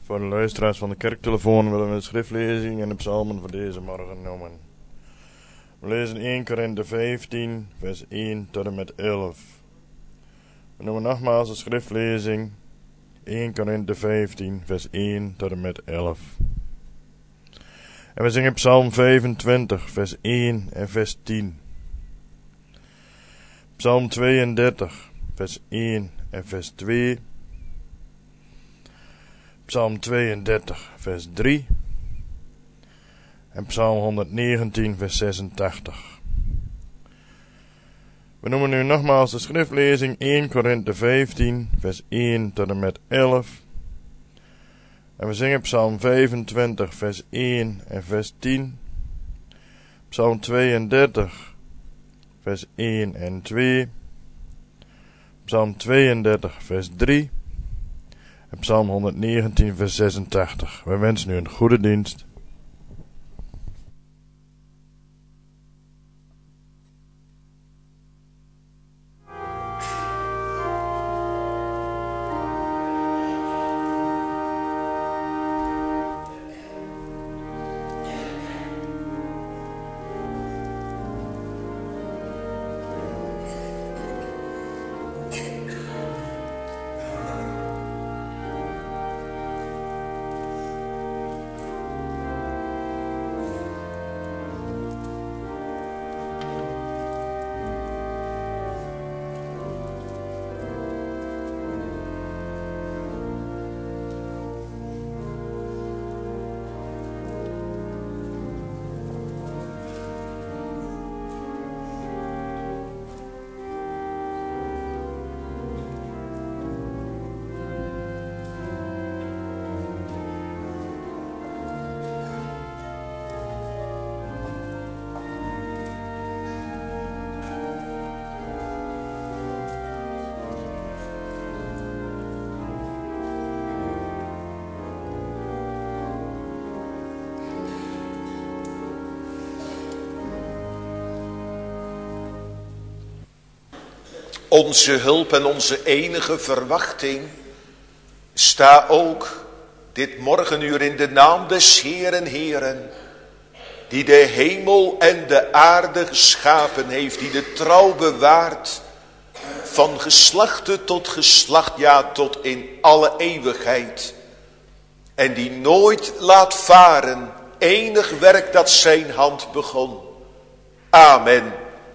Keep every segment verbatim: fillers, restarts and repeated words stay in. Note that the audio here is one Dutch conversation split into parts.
Voor de luisteraars van de kerktelefoon willen we de schriftlezing en de psalmen voor deze morgen noemen. We lezen eerste Korinthe vijftien, vers één tot en met elf. We noemen nogmaals de schriftlezing eerste Korinthe vijftien, vers één tot en met elf. En we zingen psalm vijfentwintig, vers één en vers tien. Psalm tweeëndertig, vers één en vers twee. Psalm tweeëndertig, vers drie. En Psalm honderdnegentien, vers zesentachtig. We noemen nu nogmaals de schriftlezing eerste Korinthe vijftien, vers één tot en met elf. En we zingen Psalm vijfentwintig, vers één en vers tien. Psalm tweeëndertig, vers één en twee. Psalm tweeëndertig, vers drie. En Psalm honderdnegentien, vers zesentachtig. Wij wensen u een goede dienst. Onze hulp en onze enige verwachting, sta ook dit morgenuur in de naam des Heeren Heeren, die de hemel en de aarde geschapen heeft, die de trouw bewaart van geslachte tot geslacht, ja tot in alle eeuwigheid, en die nooit laat varen enig werk dat zijn hand begon. Amen.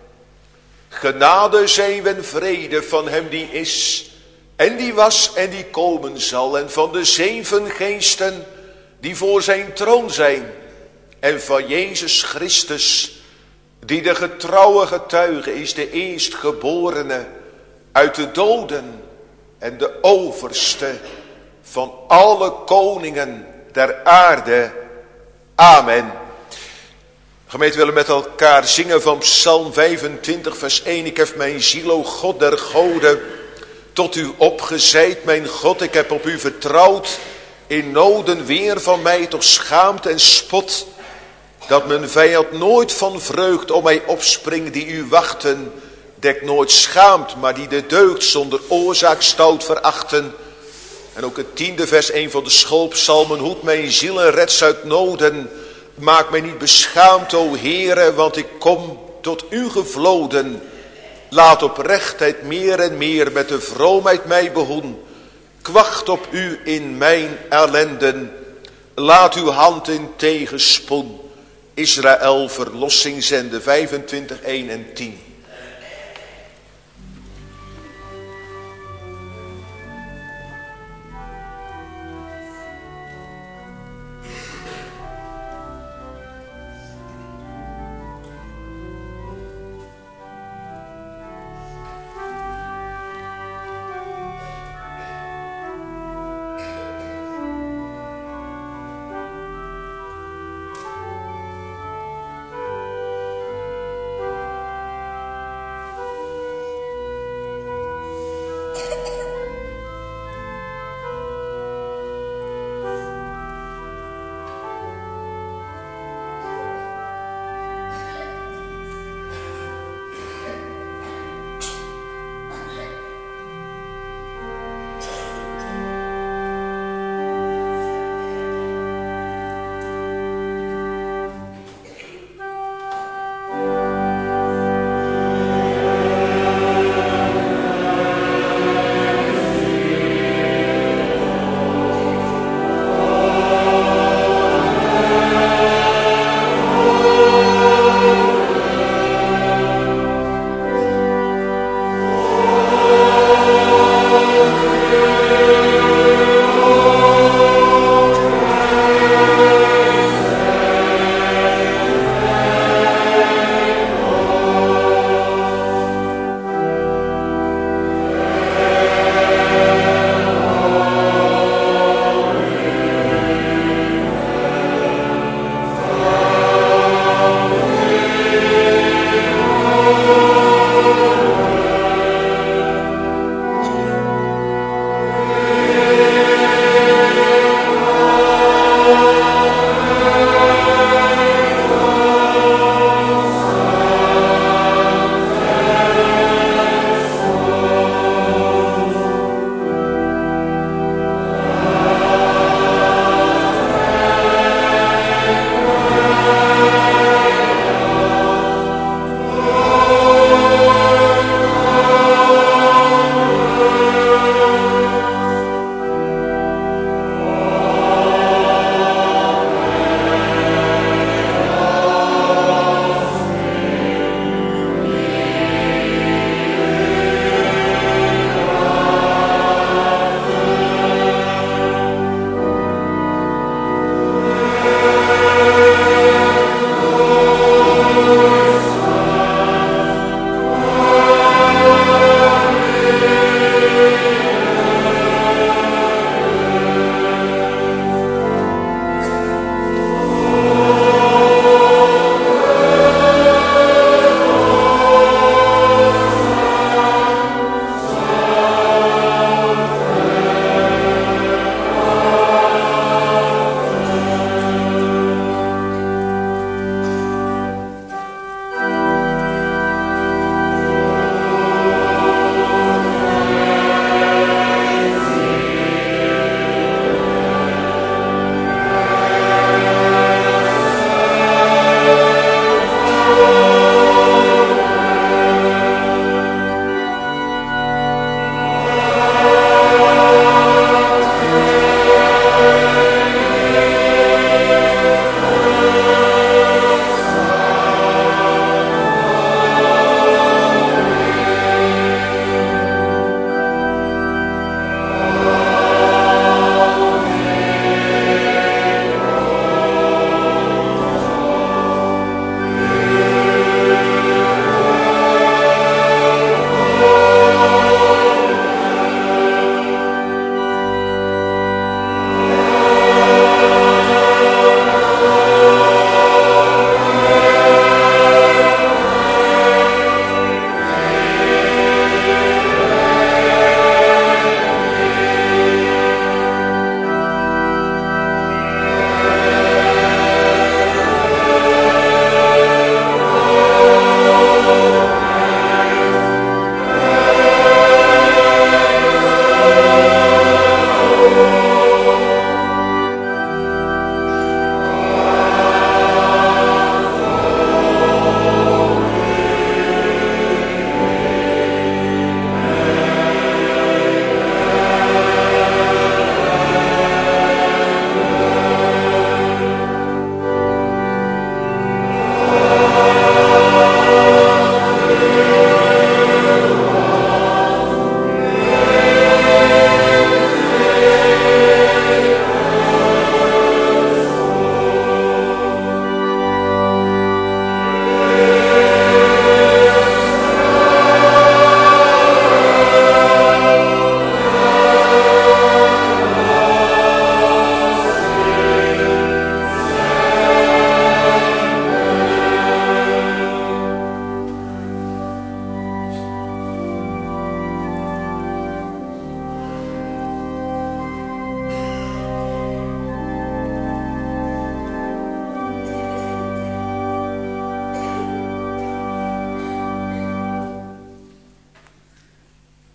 Genade zij en vrede van hem die is, en die was en die komen zal, en van de zeven geesten die voor zijn troon zijn, en van Jezus Christus, die de getrouwe getuige is, de eerstgeborene uit de doden, en de overste van alle koningen der aarde. Amen. Gemeente, willen met elkaar zingen van Psalm vijfentwintig, vers één. Ik heb mijn ziel, o God der goden, tot u opgezeid. Mijn God, ik heb op u vertrouwd. In noden weer van mij toch schaamte en spot. Dat mijn vijand nooit van vreugd om mij opspringt. Die u wachten, dekt nooit schaamt, maar die de deugd zonder oorzaak stout verachten. En ook het tiende vers, een van de schoolpsalmen. Hoed mijn ziel en red uit noden. Maak mij niet beschaamd, o Heere, want ik kom tot u gevloden. Laat oprechtheid meer en meer met de vroomheid mij behoeden. Kwacht op u in mijn ellenden. Laat uw hand in tegenspoed Israël verlossing zenden. vijfentwintig, één en tien.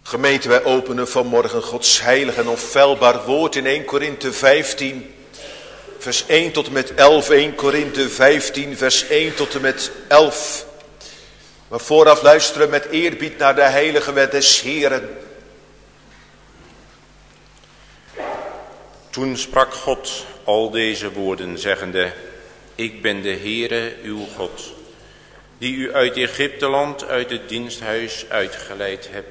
Gemeente, wij openen vanmorgen Gods heilig en onfeilbaar woord in Eerste Korinthe vijftien, vers één tot en met elf. Eerste Korinthe vijftien, vers één tot en met elf. Maar vooraf luisteren met eerbied naar de heilige wet des Heeren. Toen sprak God al deze woorden, zeggende: Ik ben de Heere uw God, die u uit Egypteland, uit het diensthuis uitgeleid heb.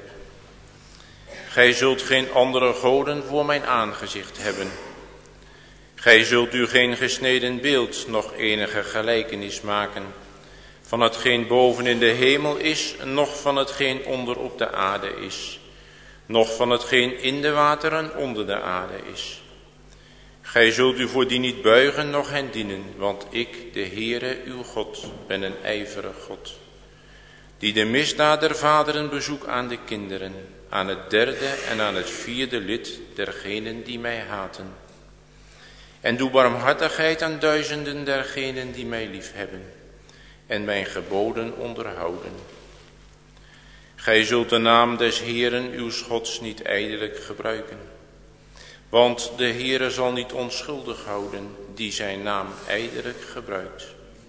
Gij zult geen andere goden voor mijn aangezicht hebben. Gij zult u geen gesneden beeld, noch enige gelijkenis maken, van hetgeen boven in de hemel is, noch van hetgeen onder op de aarde is, noch van hetgeen in de wateren onder de aarde is. Gij zult u voor die niet buigen, noch hen dienen, want ik, de Heere uw God, ben een ijverig God, die de misdaad der vaderen bezoek aan de kinderen, aan het derde en aan het vierde lid dergenen die mij haten. En doe barmhartigheid aan duizenden dergenen die mij liefhebben en mijn geboden onderhouden. Gij zult de naam des Heeren uws Gods niet ijdelijk gebruiken, want de Heere zal niet onschuldig houden die zijn naam ijdelijk gebruikt.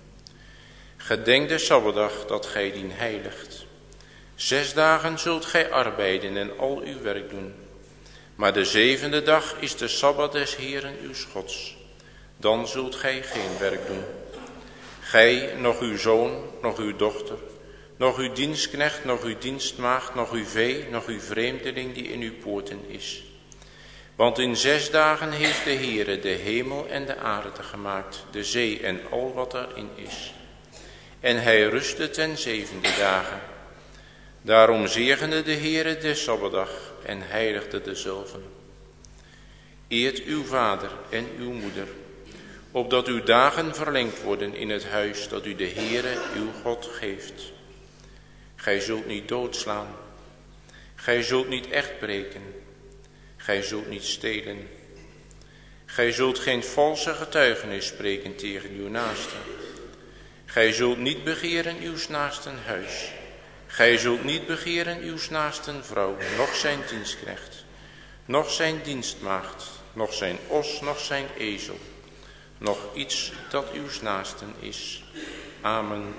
Gedenk de Sabbatdag dat gij dien heiligt. Zes dagen zult gij arbeiden en al uw werk doen. Maar de zevende dag is de Sabbat des Heeren uws Gods. Dan zult gij geen werk doen. Gij, nog uw zoon, nog uw dochter, nog uw dienstknecht, nog uw dienstmaagd, nog uw vee, nog uw vreemdeling die in uw poorten is. Want in zes dagen heeft de Heere de hemel en de aarde gemaakt, de zee en al wat erin is. En hij rustte ten zevende dagen. Daarom zegende de Heere de Sabbatdag en heiligde dezelve. Eert uw vader en uw moeder, opdat uw dagen verlengd worden in het huis dat u de Heere uw God geeft. Gij zult niet doodslaan, gij zult niet echt breken, gij zult niet stelen. Gij zult geen valse getuigenis spreken tegen uw naaste. Gij zult niet begeren uws naasten huis. Gij zult niet begeren uws naasten vrouw, noch zijn dienstknecht, noch zijn dienstmaagd, noch zijn os, noch zijn ezel, noch iets dat uws naasten is. Amen.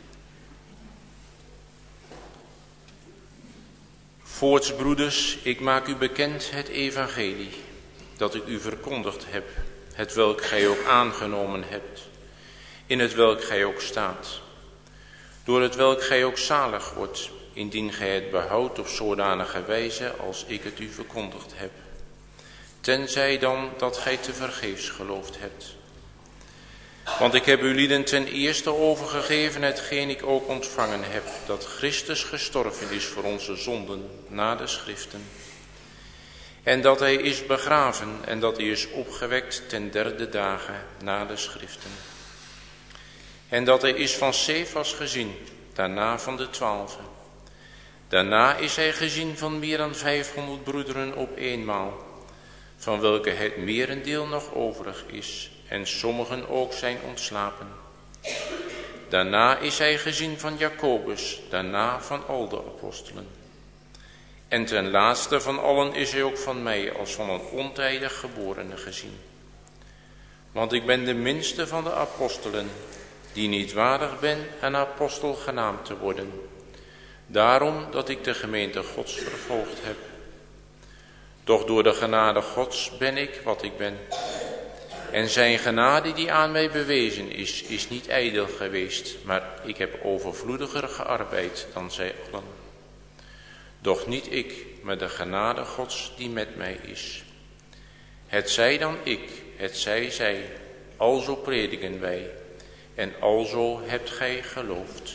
Voorts, broeders, ik maak u bekend het evangelie, dat ik u verkondigd heb, het welk gij ook aangenomen hebt, in het welk gij ook staat, door het welk gij ook zalig wordt, indien gij het behoudt op zodanige wijze als ik het u verkondigd heb, tenzij dan dat gij te vergeefs geloofd hebt. Want ik heb u lieden ten eerste overgegeven hetgeen ik ook ontvangen heb, dat Christus gestorven is voor onze zonden na de schriften, en dat hij is begraven en dat hij is opgewekt ten derde dagen na de schriften. En dat hij is van Cephas gezien, daarna van de twaalfen. Daarna is hij gezien van meer dan vijfhonderd broederen op eenmaal, van welke het merendeel nog overig is, en sommigen ook zijn ontslapen. Daarna is hij gezien van Jacobus, daarna van al de apostelen. En ten laatste van allen is hij ook van mij als van een ontijdig geborene gezien. Want ik ben de minste van de apostelen, die niet waardig ben een apostel genaamd te worden. Daarom dat ik de gemeente Gods vervolgd heb. Doch door de genade Gods ben ik wat ik ben. En zijn genade die aan mij bewezen is, is niet ijdel geweest, maar ik heb overvloediger gearbeid dan zij allen. Doch niet ik, maar de genade Gods die met mij is. Het zij dan ik, het zij zij, alzo prediken wij, en alzo hebt gij geloofd.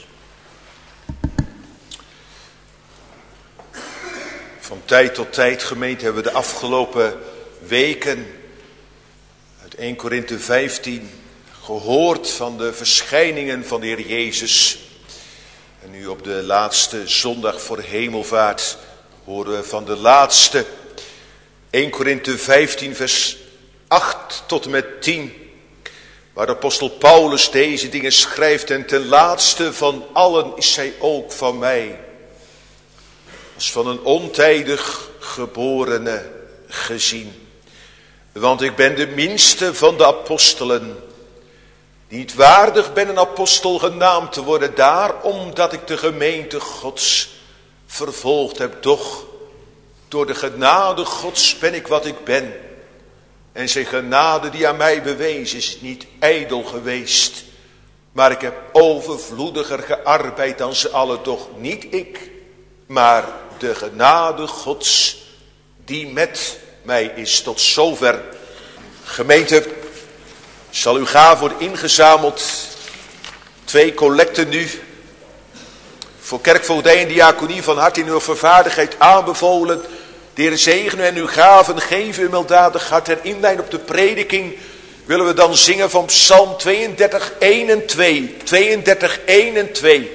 Van tijd tot tijd, gemeente, hebben we de afgelopen weken uit Eerste Korinthe vijftien gehoord van de verschijningen van de Heer Jezus. En nu op de laatste zondag voor Hemelvaart horen we van de laatste. Eerste Korinthe vijftien vers acht tot en met tien. Waar de apostel Paulus deze dingen schrijft. En ten laatste van allen is zij ook van mij. als van een ontijdig geborene gezien. Want ik ben de minste van de apostelen, die niet waardig ben een apostel genaamd te worden, daarom dat ik de gemeente Gods vervolgd heb. Doch door de genade Gods ben ik wat ik ben. En zijn genade die aan mij bewezen is niet ijdel geweest, maar ik heb overvloediger gearbeid dan ze allen. Doch niet ik, maar de genade Gods die met mij is. Tot zover. Gemeente, zal uw gave worden ingezameld. Twee collecten nu. Voor kerkvoogdij en diaconie van harte in uw vervaardigheid aanbevolen. De Heer zegene en uw gaven geven u milddadig hart. En inleiding op de prediking willen we dan zingen van Psalm tweeëndertig, één en twee. tweeëndertig, één en twee.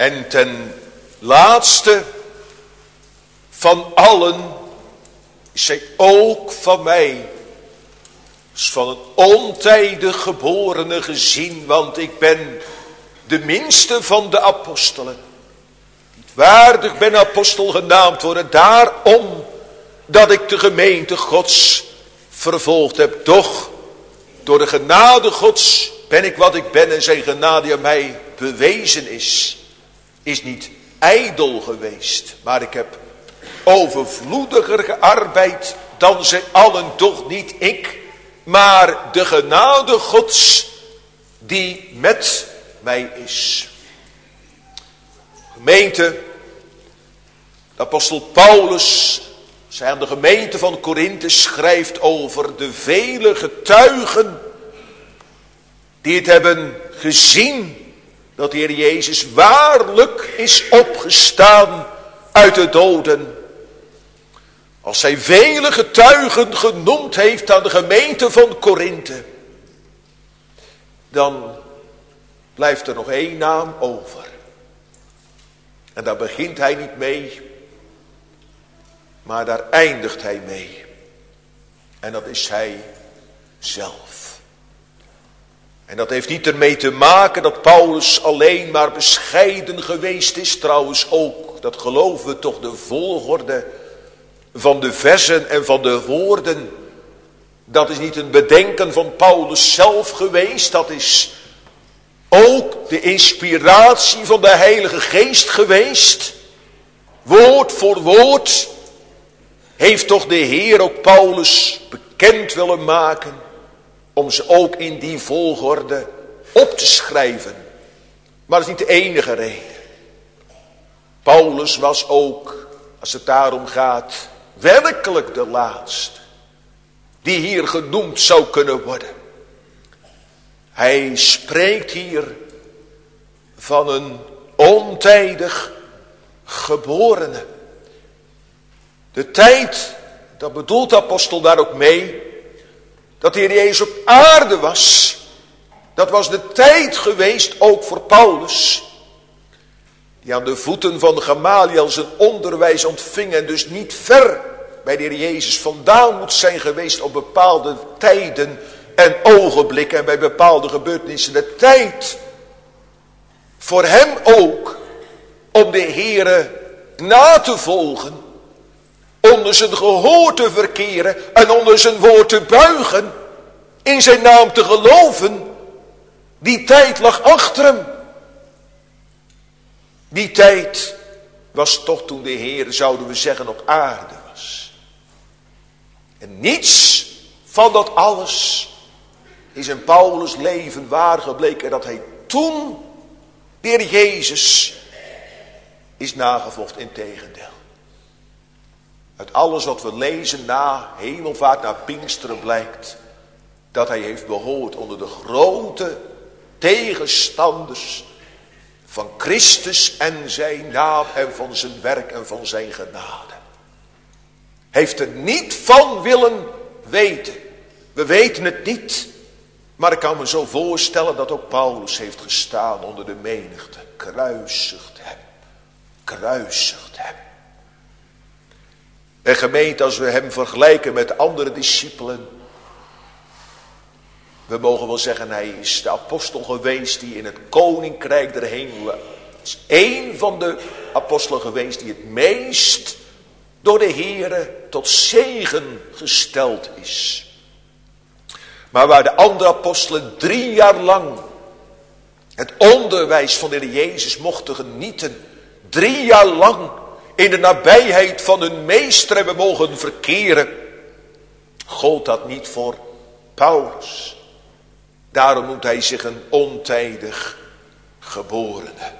En ten laatste van allen is zij ook van mij, als van een ontijdig geborene gezien, want ik ben de minste van de apostelen. Niet waardig ben apostel genaamd worden, daarom dat ik de gemeente Gods vervolgd heb. Doch door de genade Gods ben ik wat ik ben en zijn genade aan mij bewezen is, is niet ijdel geweest, maar ik heb overvloediger gearbeid dan zij allen, doch niet ik, maar de genade Gods die met mij is. Gemeente, de apostel Paulus, zij aan de gemeente van Korinthe schrijft over de vele getuigen die het hebben gezien dat de Heer Jezus waarlijk is opgestaan uit de doden. Als hij vele getuigen genoemd heeft aan de gemeente van Korinthe, dan blijft er nog één naam over. En daar begint hij niet mee, maar daar eindigt hij mee. En dat is hij zelf. En dat heeft niet ermee te maken dat Paulus alleen maar bescheiden geweest is. Trouwens ook, dat geloven we toch, de volgorde van de versen en van de woorden. Dat is niet een bedenken van Paulus zelf geweest. Dat is ook de inspiratie van de Heilige Geest geweest. Woord voor woord heeft toch de Heer ook Paulus bekend willen maken, om ze ook in die volgorde op te schrijven. Maar dat is niet de enige reden. Paulus was ook, als het daarom gaat, werkelijk de laatste die hier genoemd zou kunnen worden. Hij spreekt hier van een ontijdig geborene. De tijd, dat bedoelt de apostel daar ook mee, dat de Heer Jezus op aarde was. Dat was de tijd geweest ook voor Paulus, die aan de voeten van Gamaliel zijn onderwijs ontving en dus niet ver bij de Heer Jezus vandaan moet zijn geweest op bepaalde tijden en ogenblikken en bij bepaalde gebeurtenissen. De tijd voor hem ook om de Heere na te volgen, onder zijn gehoor te verkeren en onder zijn woord te buigen, in zijn naam te geloven, die tijd lag achter hem. Die tijd was toch toen de Heer, zouden we zeggen, op aarde was. En niets van dat alles is in Paulus' leven waar gebleken, dat hij toen de Heer Jezus is nagevolgd. Integendeel. Uit alles wat we lezen na hemelvaart, na Pinksteren, blijkt dat hij heeft behoord onder de grote tegenstanders van Christus en zijn naam en van zijn werk en van zijn genade. Heeft er niet van willen weten. We weten het niet. Maar ik kan me zo voorstellen dat ook Paulus heeft gestaan onder de menigte. Kruisigt hem. Kruisigt hem. En gemeente, als we hem vergelijken met andere discipelen, we mogen wel zeggen, hij is de apostel geweest die in het koninkrijk der hemelen, is één van de apostelen geweest die het meest door de Heere tot zegen gesteld is. Maar waar de andere apostelen drie jaar lang het onderwijs van de Heer Jezus mochten genieten, drie jaar lang in de nabijheid van hun meester hebben mogen verkeren, gold dat niet voor Paulus. Daarom noemt hij zich een ontijdig geborene.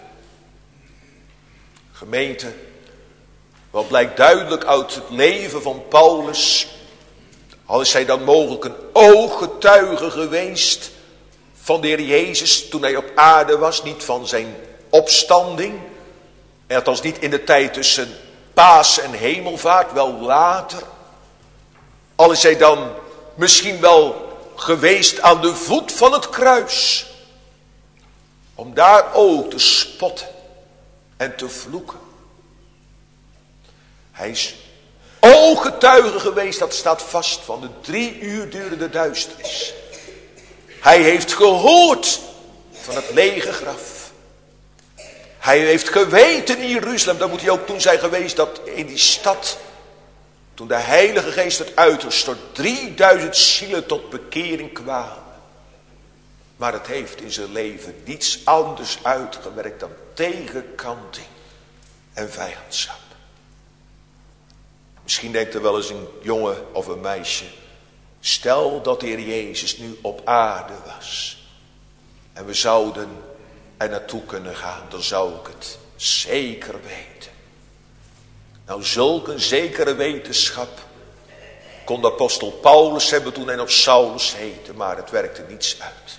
Gemeente, wat blijkt duidelijk uit het leven van Paulus, al is hij dan mogelijk een ooggetuige geweest van de Heer Jezus toen hij op aarde was, niet van zijn opstanding, en althans niet in de tijd tussen Paas en Hemelvaart, wel later. Al is hij dan misschien wel geweest aan de voet van het kruis, om daar ook te spotten en te vloeken. Hij is ooggetuige geweest, dat staat vast, van de drie uur durende duisternis. Hij heeft gehoord van het lege graf. Hij heeft geweten in Jeruzalem, dat moet hij ook toen zijn geweest, dat in die stad, toen de Heilige Geest werd uitgestort, drieduizend zielen tot bekering kwamen. Maar het heeft in zijn leven niets anders uitgewerkt dan tegenkanting en vijandschap. Misschien denkt er wel eens een jongen of een meisje, stel dat de Heer Jezus nu op aarde was en we zouden er naartoe kunnen gaan, dan zou ik het zeker weten. Nou, zulk een zekere wetenschap kon de apostel Paulus hebben toen hij nog Saulus heette, maar het werkte niets uit.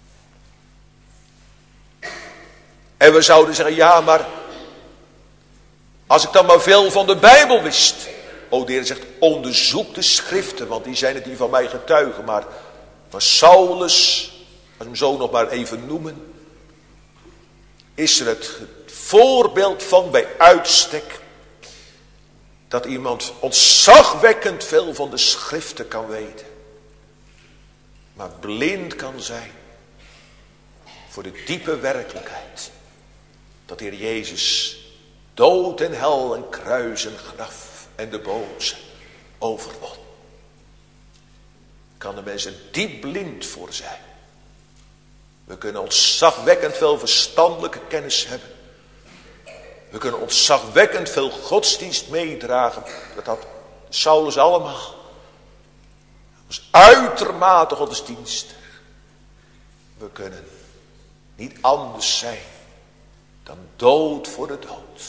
En we zouden zeggen, ja, maar als ik dan maar veel van de Bijbel wist. O, de Heer zegt, onderzoek de schriften, want die zijn het die van mij getuigen. Maar, maar Saulus, als we hem zo nog maar even noemen, is er het voorbeeld van bij uitstek dat iemand ontzagwekkend veel van de schriften kan weten, maar blind kan zijn voor de diepe werkelijkheid dat de Heer Jezus dood en hel en kruis en graf en de boze overwon. Kan de mens er diep blind voor zijn. We kunnen ontzagwekkend veel verstandelijke kennis hebben. We kunnen ontzagwekkend veel godsdienst meedragen. Dat had Saulus allemaal. Dat was uitermate godsdienstig. We kunnen niet anders zijn dan dood voor de dood.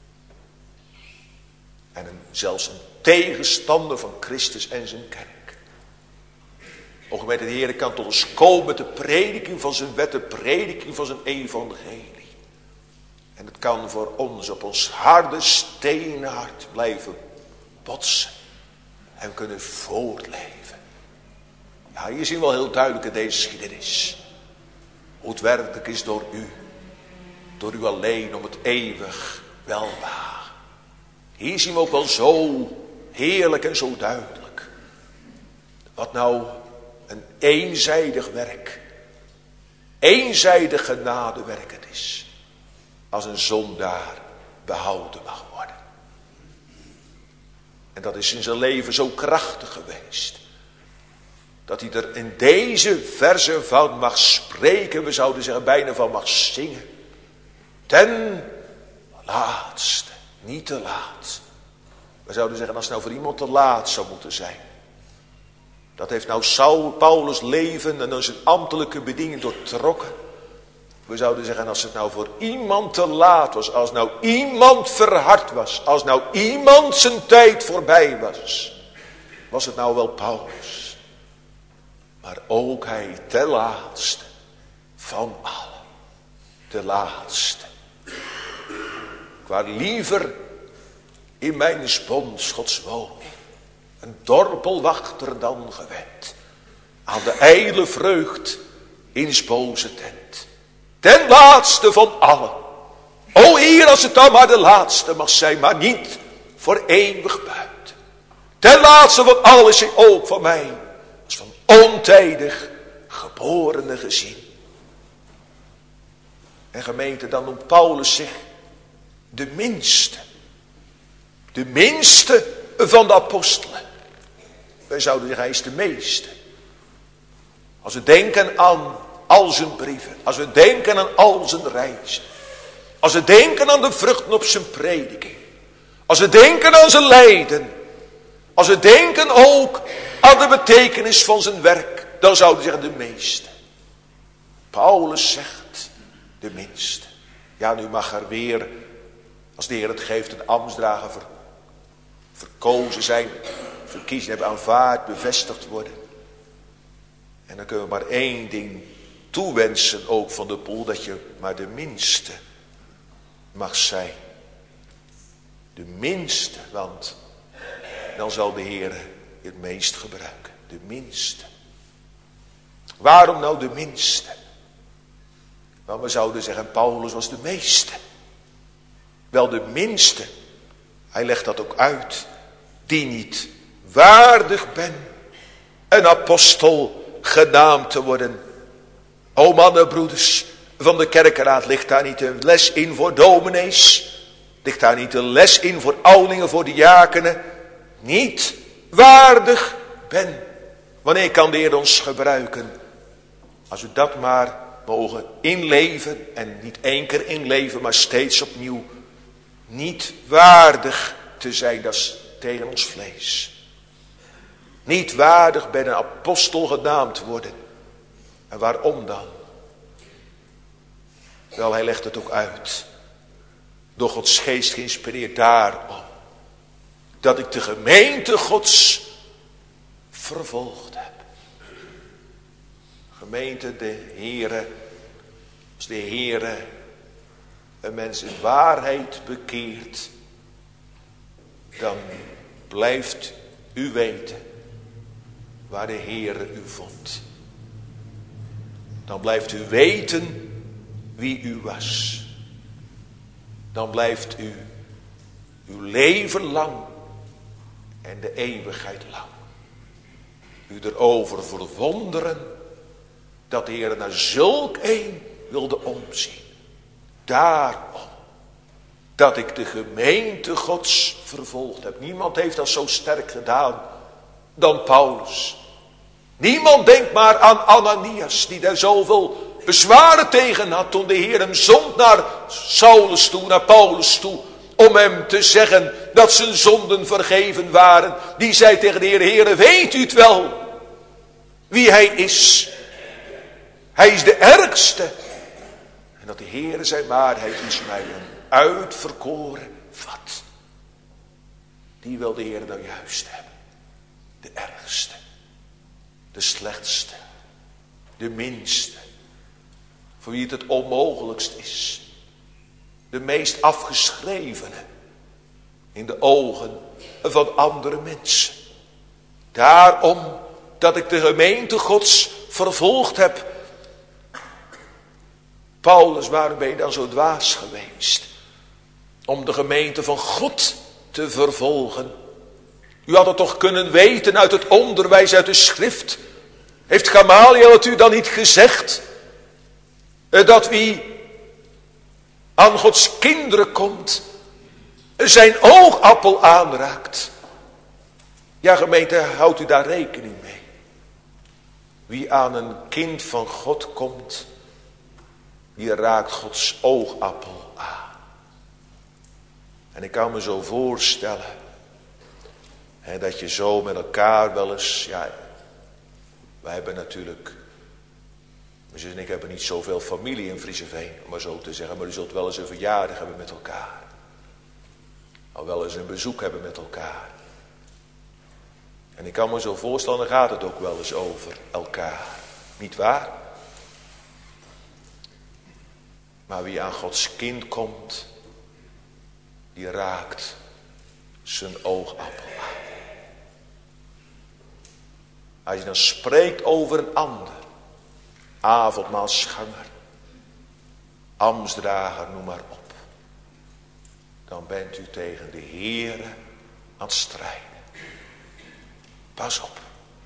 En een, zelfs een tegenstander van Christus en zijn kerk. Ook met de Heer kan tot ons komen met de prediking van zijn wet, de prediking van zijn evangelie. En het kan voor ons op ons harde stenen hart blijven botsen. En we kunnen voortleven. Ja, hier zien we wel heel duidelijk in deze geschiedenis. Hoe het werkelijk is door u. Door u alleen om het eeuwig welbehagen. Hier zien we ook wel zo heerlijk en zo duidelijk. Wat nou een eenzijdig werk. Eenzijdig genadewerk het is. Als een zondaar behouden mag worden. En dat is in zijn leven zo krachtig geweest. Dat hij er in deze verse van mag spreken. We zouden zeggen bijna van mag zingen. Ten laatste. Niet te laat. We zouden zeggen als het nou voor iemand te laat zou moeten zijn. Dat heeft nou Saul, Paulus leven en dan zijn ambtelijke bediening doortrokken. We zouden zeggen als het nou voor iemand te laat was. Als nou iemand verhard was. Als nou iemand zijn tijd voorbij was. Was het nou wel Paulus. Maar ook hij de laatste van allen. De laatste. Ik wou liever in mijn spons Gods woning een dorpelwachter dan gewend aan de ijle vreugd in 's boze tent. Ten laatste van allen. O Heer, als het dan maar de laatste mag zijn, maar niet voor eeuwig buiten. Ten laatste van allen is hij ook van mij als van ontijdig geborene gezien. En gemeente, dan noemt Paulus zich de minste. De minste van de apostelen. Wij zouden zeggen, hij is de meeste. Als we denken aan al zijn brieven. Als we denken aan al zijn reizen. Als we denken aan de vruchten op zijn prediking. Als we denken aan zijn lijden. Als we denken ook aan de betekenis van zijn werk. Dan zouden we zeggen, de meeste. Paulus zegt, de minste. Ja, nu mag er weer, als de Heer het geeft, een ambtsdrager ver, verkozen zijn, verkiezen hebben, aanvaard, bevestigd worden. En dan kunnen we maar één ding toewensen ook van de poel, dat je maar de minste mag zijn. De minste, want dan zal de Heer je het meest gebruiken. De minste. Waarom nou de minste? Want we zouden zeggen, Paulus was de meeste. Wel de minste, hij legt dat ook uit, die niet waardig ben een apostel genaamd te worden. O mannen, broeders van de kerkenraad, ligt daar niet een les in voor dominees? Ligt daar niet een les in voor oudingen, voor diakenen? Niet waardig ben. Wanneer kan de Heer ons gebruiken? Als we dat maar mogen inleven, en niet één keer inleven, maar steeds opnieuw. Niet waardig te zijn, dat is tegen ons vlees. Niet waardig ben een apostel genaamd te worden. En waarom dan? Wel, hij legt het ook uit. Door Gods geest geïnspireerd daarom. Dat ik de gemeente Gods vervolgd heb. Gemeente, de Heere. Als de Heere een mens in waarheid bekeert. Dan blijft u weten waar de Heere u vond. Dan blijft u weten wie u was. Dan blijft u uw leven lang en de eeuwigheid lang u erover verwonderen dat de Heer naar zulk een wilde omzien. Daarom dat ik de gemeente Gods vervolgd heb. Niemand heeft dat zo sterk gedaan dan Paulus. Niemand denkt maar aan Ananias, die daar zoveel bezwaren tegen had toen de Heer hem zond naar Saulus toe, naar Paulus toe, om hem te zeggen dat zijn zonden vergeven waren. Die zei tegen de Heer: Heere, weet u het wel wie hij is? Hij is de ergste. En dat de Heere zei: maar hij is mij een uitverkoren vat. Die wil de Heer nou juist hebben. De ergste. De slechtste. De minste. Voor wie het het onmogelijkst is. De meest afgeschrevene. In de ogen van andere mensen. Daarom dat ik de gemeente Gods vervolgd heb. Paulus, waarom ben je dan zo dwaas geweest? Om de gemeente van God te vervolgen. U had het toch kunnen weten uit het onderwijs, uit de schrift. Heeft Gamaliel het u dan niet gezegd? Dat wie aan Gods kinderen komt, zijn oogappel aanraakt. Ja, gemeente, houdt u daar rekening mee. Wie aan een kind van God komt, die raakt Gods oogappel aan. En ik kan me zo voorstellen, hè, dat je zo met elkaar wel eens, ja, wij hebben natuurlijk, mijn zus en ik hebben niet zoveel familie in Frieseveen, om maar zo te zeggen, maar u zult wel eens een verjaardag hebben met elkaar. Al wel eens een bezoek hebben met elkaar. En ik kan me zo voorstellen, dan gaat het ook wel eens over elkaar. Niet waar? Maar wie aan Gods kind komt, die raakt zijn oogappel aan. Als je dan spreekt over een ander, avondmaalsganger, ambtsdrager, noem maar op, dan bent u tegen de Heere aan het strijden. Pas op.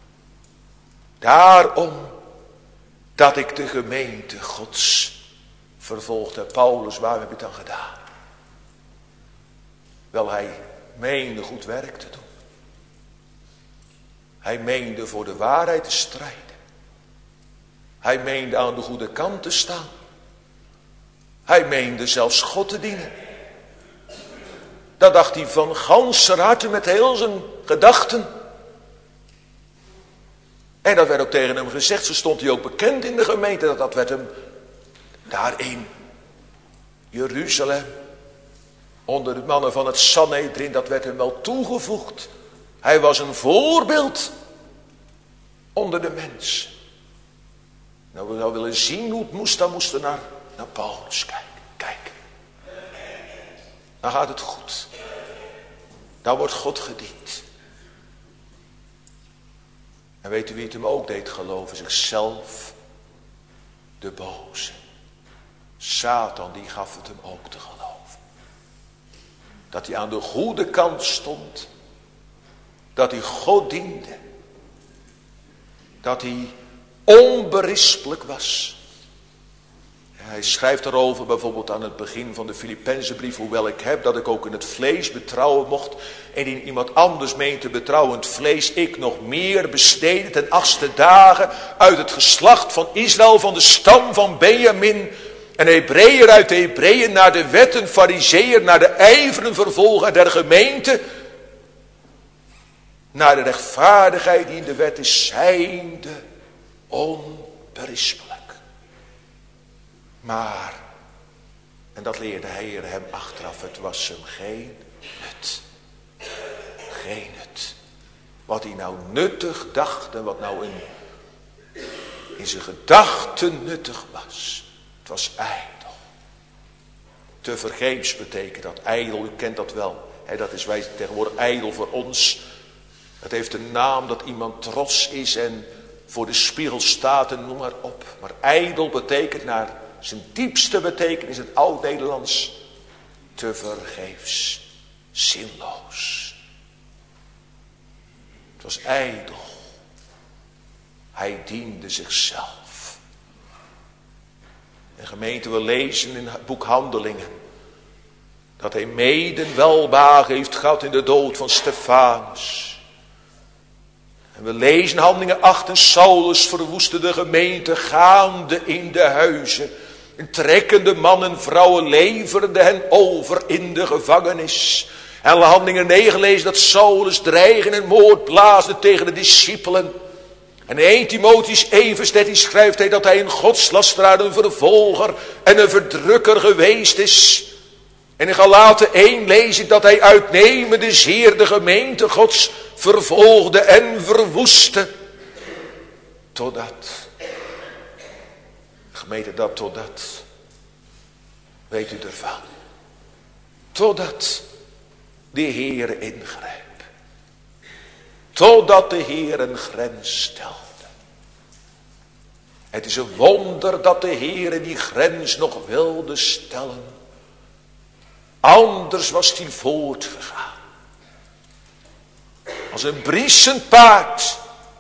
Daarom dat ik de gemeente Gods vervolgd heb. Paulus, waarom heb je het dan gedaan? Wel, hij meende goed werk te doen. Hij meende voor de waarheid te strijden. Hij meende aan de goede kant te staan. Hij meende zelfs God te dienen. Dat dacht hij van ganser harte met heel zijn gedachten. En dat werd ook tegen hem gezegd. Zo stond hij ook bekend in de gemeente. Dat, dat werd hem daar in Jeruzalem, onder de mannen van het Sanhedrin, dat werd hem wel toegevoegd. Hij was een voorbeeld onder de mens. Nou, we nou willen zien hoe het moest, dan moesten we naar, naar Paulus kijken. Kijk. Dan gaat het goed. Dan wordt God gediend. En weet u wie het hem ook deed geloven? Zichzelf, de boze. Satan, die gaf het hem ook te geloven. Dat hij aan de goede kant stond. Dat hij God diende. Dat hij onberispelijk was. Hij schrijft erover bijvoorbeeld aan het begin van de Filippenzenbrief. Hoewel ik heb dat ik ook in het vlees betrouwen mocht. En in iemand anders meent te betrouwen het vlees. Ik nog meer besteden ten achtste dagen. Uit het geslacht van Israël, van de stam van Benjamin. Een Hebreeër uit de Hebreeën, naar de wet, een Farizeeër, naar de ijveren vervolger der gemeente. Naar de rechtvaardigheid die in de wet is, zijnde onberispelijk. Maar, en dat leerde de Heer hem achteraf, het was hem geen nut. Geen nut. Wat hij nou nuttig dacht en wat nou in, in zijn gedachten nuttig was. Het was ijdel. Te vergeefs betekent dat. Ijdel, u kent dat wel. He, dat is wij tegenwoordig ijdel voor ons. Het heeft een naam dat iemand trots is en voor de spiegel staat en noem maar op. Maar ijdel betekent naar zijn diepste betekenis in het Oud-Nederlands te vergeefs, zinloos. Het was ijdel. Hij diende zichzelf. En gemeente, we lezen in het boek Handelingen dat hij mede welbehagen heeft gehad in de dood van Stefanus. En we lezen Handelingen acht en Saulus verwoestte de gemeente gaande in de huizen. En trekkende mannen en vrouwen leverden hen over in de gevangenis. En in Handelingen negen lezen dat Saulus dreigen en moord blaasde tegen de discipelen. En in eerste Timotheüs één vers dertien schrijft hij dat hij een godslasteraar, een vervolger en een verdrukker geweest is. En in Galaten één lees ik dat hij uitnemende zeer de gemeente Gods vervolgde en verwoestte. Totdat, gemeente, dat totdat, weet u ervan, totdat de Heere ingreep. Totdat de Heer een grens stelde. Het is een wonder dat de Heer die grens nog wilde stellen. Anders was hij voortgegaan. Als een briesend paard.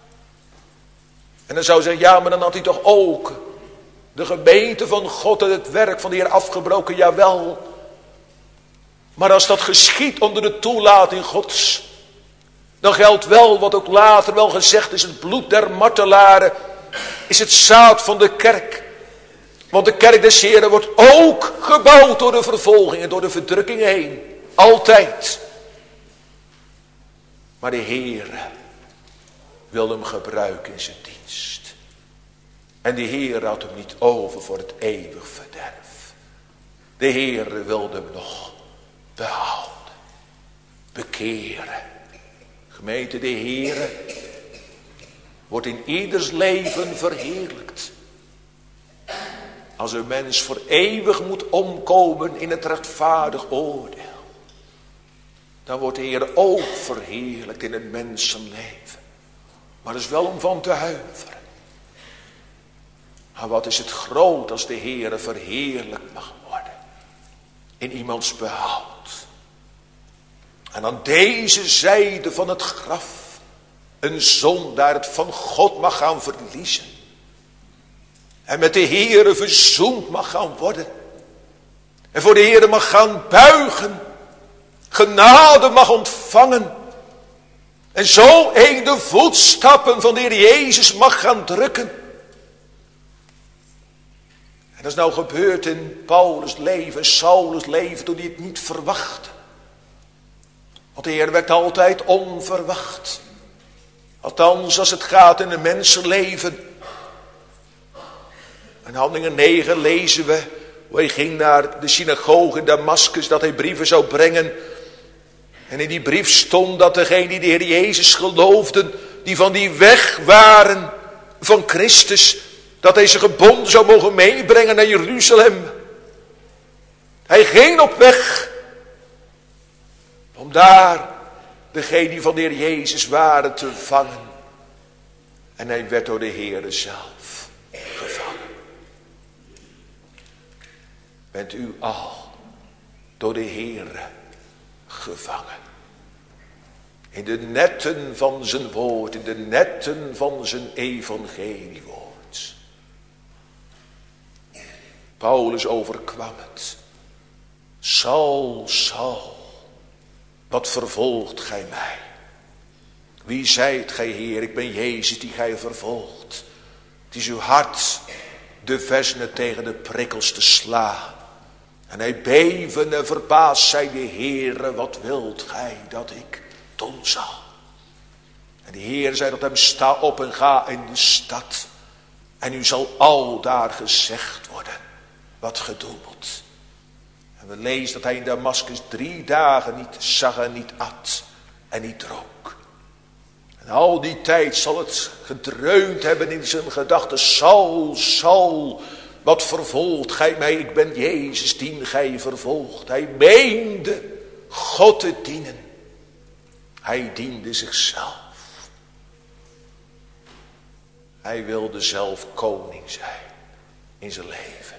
En dan zou je zeggen, ja, maar dan had hij toch ook de gemeente van God en het werk van de Heer afgebroken. Jawel. Maar als dat geschiet onder de toelating Gods, dan geldt wel wat ook later wel gezegd is. Het bloed der martelaren is het zaad van de kerk. Want de kerk des Heren wordt ook gebouwd door de vervolging en door de verdrukking heen. Altijd. Maar de Heere wil hem gebruiken in zijn dienst. En de Heere had hem niet over voor het eeuwig verderf. De Heere wilde hem nog behouden. Bekeren. Gemeente, de Heere wordt in ieders leven verheerlijkt. Als een mens voor eeuwig moet omkomen in het rechtvaardig oordeel, dan wordt de Heer ook verheerlijkt in het mensenleven. Maar dat is wel om van te huiveren. Maar wat is het groot als de Heer verheerlijkt mag worden in iemands behoud. En aan deze zijde van het graf een zondaar het van God mag gaan verliezen. En met de Heere verzoend mag gaan worden. En voor de Heere mag gaan buigen. Genade mag ontvangen. En zo een de voetstappen van de Heer Jezus mag gaan drukken. En dat is nou gebeurd in Paulus' leven, Saulus' leven, toen hij het niet verwachtte. Want de Heer werkt altijd onverwacht. Althans als het gaat in een mensenleven. In Handelingen negen lezen we hoe hij ging naar de synagoge in Damaskus, dat hij brieven zou brengen. En in die brief stond dat degenen die de Heer Jezus geloofden, die van die weg waren van Christus, dat hij ze gebonden zou mogen meebrengen naar Jeruzalem. Hij ging op weg om daar degenen die van de Heer Jezus waren te vangen. En hij werd door de Heer zelf gevangen. Bent u al door de Heer gevangen. In de netten van zijn woord, in de netten van zijn evangeliewoord. Paulus overkwam het. Saul, Saul, wat vervolgt gij mij? Wie zijt gij, Heer? Ik ben Jezus die gij vervolgt. Het is uw hart de vesnen tegen de prikkels te slaan. En hij beven en verbaasd zei de Heere, wat wilt gij dat ik doen zal? En de Heer zei tot hem, sta op en ga in de stad. En u zal al daar gezegd worden wat ge doen moet. En we lezen dat hij in Damaskus drie dagen niet zag en niet at en niet dronk. En al die tijd zal het gedreund hebben in zijn gedachten. Saul, Saul, wat vervolgt gij mij? Ik ben Jezus dien gij vervolgt. Hij meende God te dienen. Hij diende zichzelf. Hij wilde zelf koning zijn in zijn leven.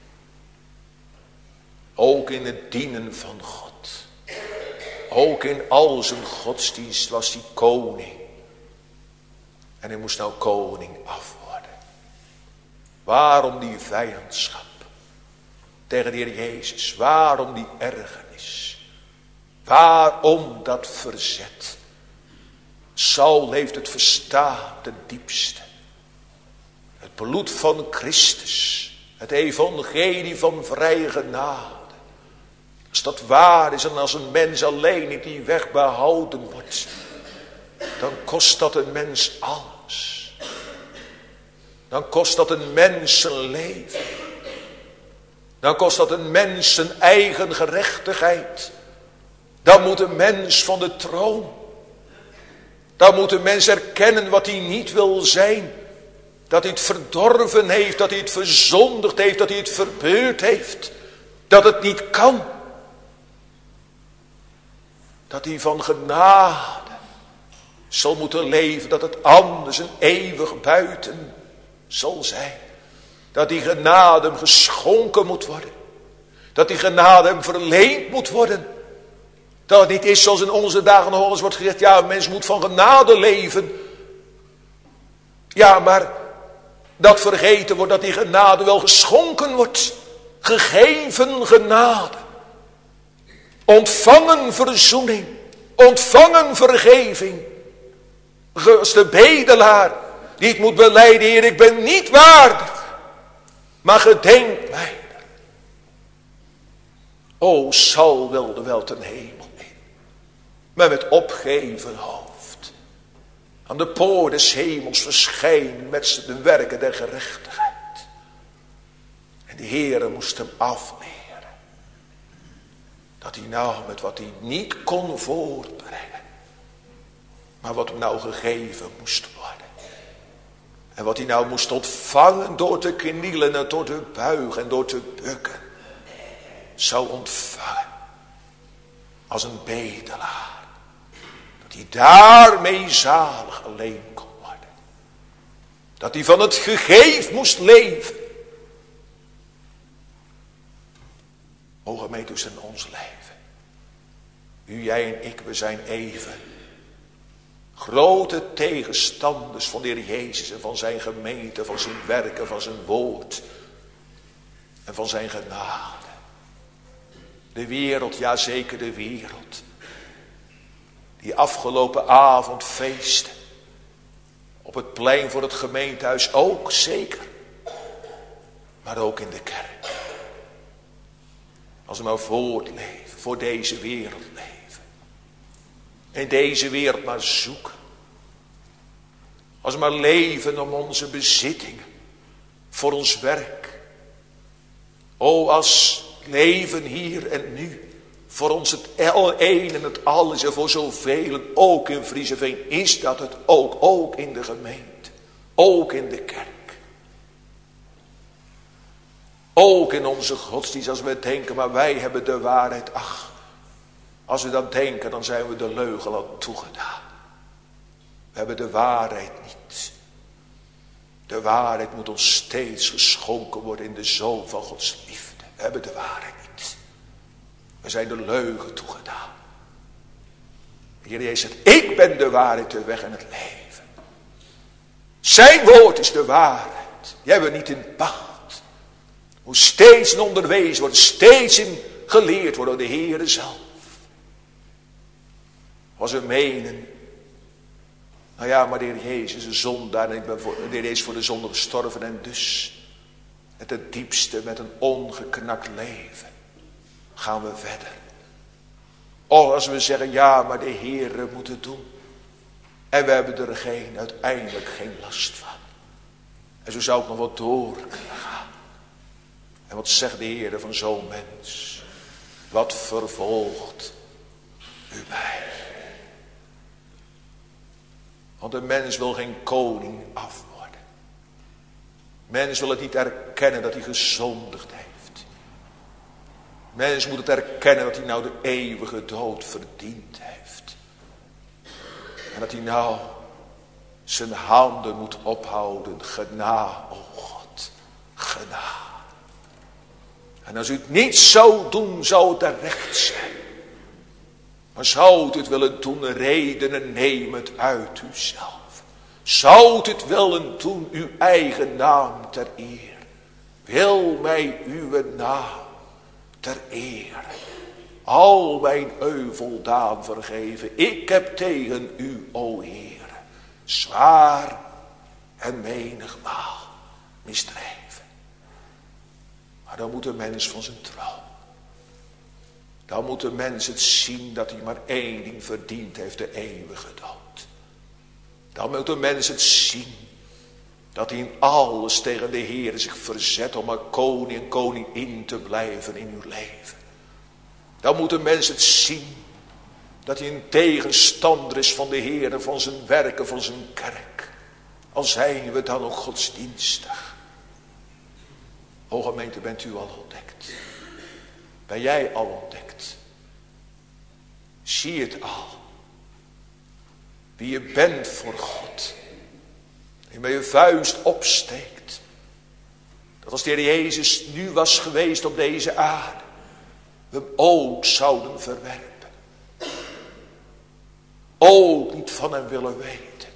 Ook in het dienen van God. Ook in al zijn godsdienst was hij koning. En hij moest nou koning af worden. Waarom die vijandschap tegen de Heer Jezus? Waarom die ergernis? Waarom dat verzet? Saul heeft het verstaan ten diepste. Het bloed van Christus. Het evangelie van vrije genade. Als dat waar is en als een mens alleen in die weg behouden wordt, dan kost dat een mens alles. Dan kost dat een mens zijn leven. Dan kost dat een mens zijn eigen gerechtigheid. Dan moet een mens van de troon. Dan moet een mens erkennen wat hij niet wil zijn. Dat hij het verdorven heeft, dat hij het verzondigd heeft, dat hij het verbeurd heeft. Dat het niet kan. Dat hij van genade zal moeten leven, dat het anders een eeuwig buiten zal zijn. Dat die genade hem geschonken moet worden. Dat die genade hem verleend moet worden. Dat het niet is zoals in onze dagen nog eens wordt gezegd, ja, een mens moet van genade leven. Ja, maar dat vergeten wordt dat die genade wel geschonken wordt. Gegeven genade. Ontvangen verzoening. Ontvangen vergeving. Als de bedelaar die het moet belijden, Heer, ik ben niet waardig. Maar gedenk mij. O, Saul wilde wel ten hemel in. Maar met opgeven hoofd. Aan de poort des hemels verscheen met de werken der gerechtigheid. En de Heere moest hem afleren. Dat hij nou met wat hij niet kon voortbrengen. Maar wat hem nou gegeven moest worden. En wat hij nou moest ontvangen door te knielen en door te buigen en door te bukken. Zou ontvangen. Als een bedelaar. Dat hij daarmee zalig alleen kon worden. Dat hij van het gegeven moest leven. Mogen mij dus in ons leven. U, jij en ik, we zijn even grote tegenstanders van de Heer Jezus en van zijn gemeente, van zijn werken, van zijn woord en van zijn genade. De wereld, ja zeker de wereld, die afgelopen avond feesten op het plein voor het gemeentehuis, ook zeker, maar ook in de kerk. Als we maar voortleven, voor deze wereld leven. In deze wereld maar zoeken. Als we maar leven om onze bezittingen. Voor ons werk. O, als leven hier en nu. Voor ons het een en het alles en voor zoveel. Ook in Vriezeveen is dat het ook. Ook in de gemeente. Ook in de kerk. Ook in onze godsdienst, als we denken, maar wij hebben de waarheid. Ach, als we dat denken, dan zijn we de leugen al toegedaan. We hebben de waarheid niet. De waarheid moet ons steeds geschonken worden in de zoon van Gods liefde. We hebben de waarheid niet. We zijn de leugen toegedaan. De Heer Jezus zegt, ik ben de waarheid, de weg en het leven. Zijn woord is de waarheid. Die hebben we niet in pacht. Moet steeds in onderwezen worden, steeds in geleerd worden door de Heer zelf. Als we menen, nou ja, maar de Heer Jezus is een zondaar en ik ben voor, de Heer Jezus voor de zonde gestorven en dus met het diepste, met een ongeknakt leven gaan we verder. Of als we zeggen, ja, maar de Heer moet het doen. En we hebben er geen, uiteindelijk geen last van. En zo zou ik nog wat door kunnen gaan. En wat zegt de Heer van zo'n mens? Wat vervolgt u mij? Want een mens wil geen koning afworden. Mens wil het niet erkennen dat hij gezondigd heeft. Mens moet het erkennen dat hij nou de eeuwige dood verdiend heeft. En dat hij nou zijn handen moet ophouden. Genade, o God, genade. En als u het niet zou doen, zou het terecht zijn. Maar zou u het willen doen, redenen neem het uit uzelf. Zou u het willen doen, uw eigen naam ter eer. Wil mij uw naam ter eer. Al mijn euveldaan vergeven. Ik heb tegen u, o Heer, zwaar en menigmaal misdreven. Maar dan moet een mens van zijn trouw. Dan moet de mens het zien dat hij maar één ding verdiend heeft, de eeuwige dood. Dan moet de mens het zien dat hij in alles tegen de Heer zich verzet om maar koning en koningin te blijven in uw leven. Dan moet de mens het zien dat hij een tegenstander is van de Heer en van zijn werken, van zijn kerk. Al zijn we dan ook godsdienstig. O gemeente, bent u al ontdekt? Ben jij al ontdekt? Zie het al. Wie je bent voor God. En met je vuist opsteekt. Dat als de Heer Jezus nu was geweest op deze aarde. We hem ook zouden verwerpen. Ook niet van hem willen weten.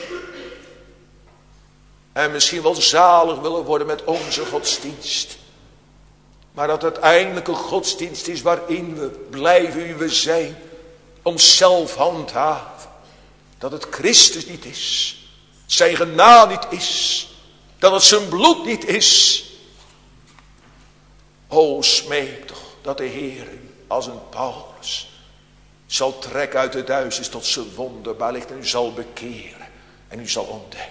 En misschien wel zalig willen worden met onze godsdienst. Maar dat het uiteindelijk een godsdienst is waarin we blijven wie we zijn. Onszelf handhaven. Dat het Christus niet is. Zijn genade niet is. Dat het zijn bloed niet is. O smeek toch dat de Heer u als een Paulus zal trekken uit de duisternis tot zijn wonderbaar licht. En u zal bekeren. En u zal ontdekken.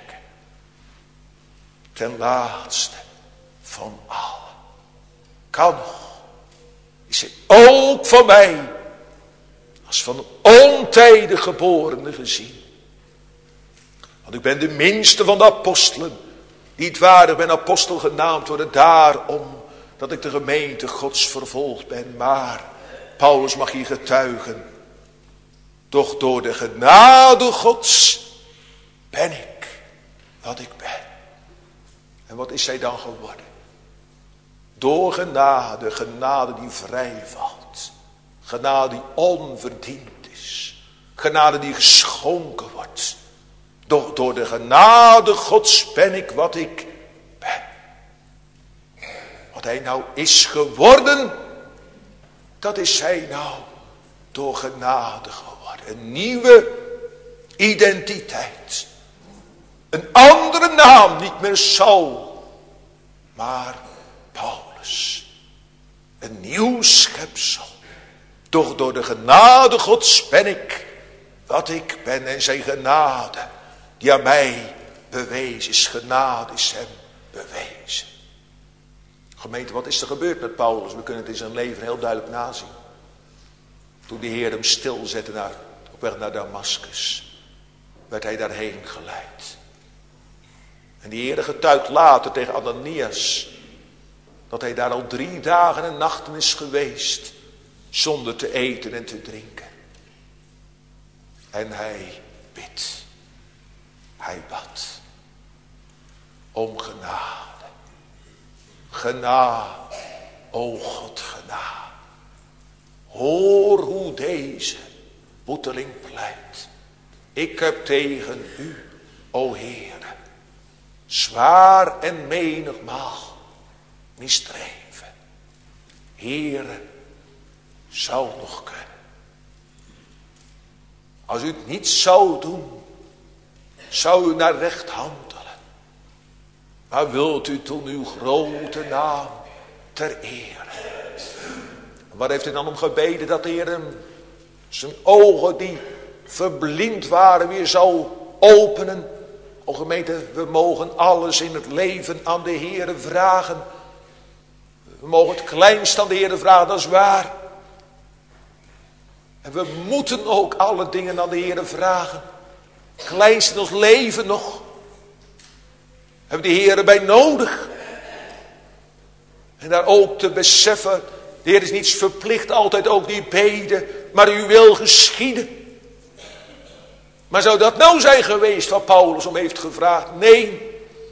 Ten laatste van allen. Kan nog. Is hij ook van mij. Als van een ontijdig geborene gezien. Want ik ben de minste van de apostelen. Niet waardig ben apostel genaamd worden. Daarom dat ik de gemeente Gods vervolgd ben. Maar Paulus mag hier getuigen. Doch door de genade Gods ben ik wat ik ben. En wat is zij dan geworden? Door genade, genade die vrij valt. Genade die onverdiend is. Genade die geschonken wordt. Door, door de genade Gods ben ik wat ik ben. Wat hij nou is geworden, dat is hij nou door genade geworden. Een nieuwe identiteit. Een andere naam, niet meer Saul, maar Paulus. Een nieuw schepsel. Doch door de genade Gods ben ik wat ik ben. En zijn genade die aan mij bewezen is. Genade is hem bewezen. Gemeente, wat is er gebeurd met Paulus? We kunnen het in zijn leven heel duidelijk nazien. Toen de Heer hem stilzette naar, op weg naar Damaskus, werd hij daarheen geleid. En die Heer getuigt later tegen Ananias dat hij daar al drie dagen en nachten is geweest zonder te eten en te drinken. En hij bidt. Hij bad om genade. Genade, o God, genade. Hoor hoe deze boeteling pleit. Ik heb tegen u, o Heere, zwaar en menigmaal misdreven. Heere, zou het nog kunnen. Als u het niet zou doen, zou u naar recht handelen. Maar wilt u toen uw grote naam ter ere. Wat heeft hij dan om gebeden? Dat de Heer hem zijn ogen die verblind waren weer zou openen. O gemeente, we mogen alles in het leven aan de Heer vragen. We mogen het kleinst aan de Heer vragen, dat is waar. En we moeten ook alle dingen aan de Heer vragen. Het kleinst in ons leven nog. Hebben de Heer bij nodig. En daar ook te beseffen, de Heer is niets verplicht, altijd ook die beden, maar uw wil geschieden. Maar zou dat nou zijn geweest wat Paulus om heeft gevraagd? Nee.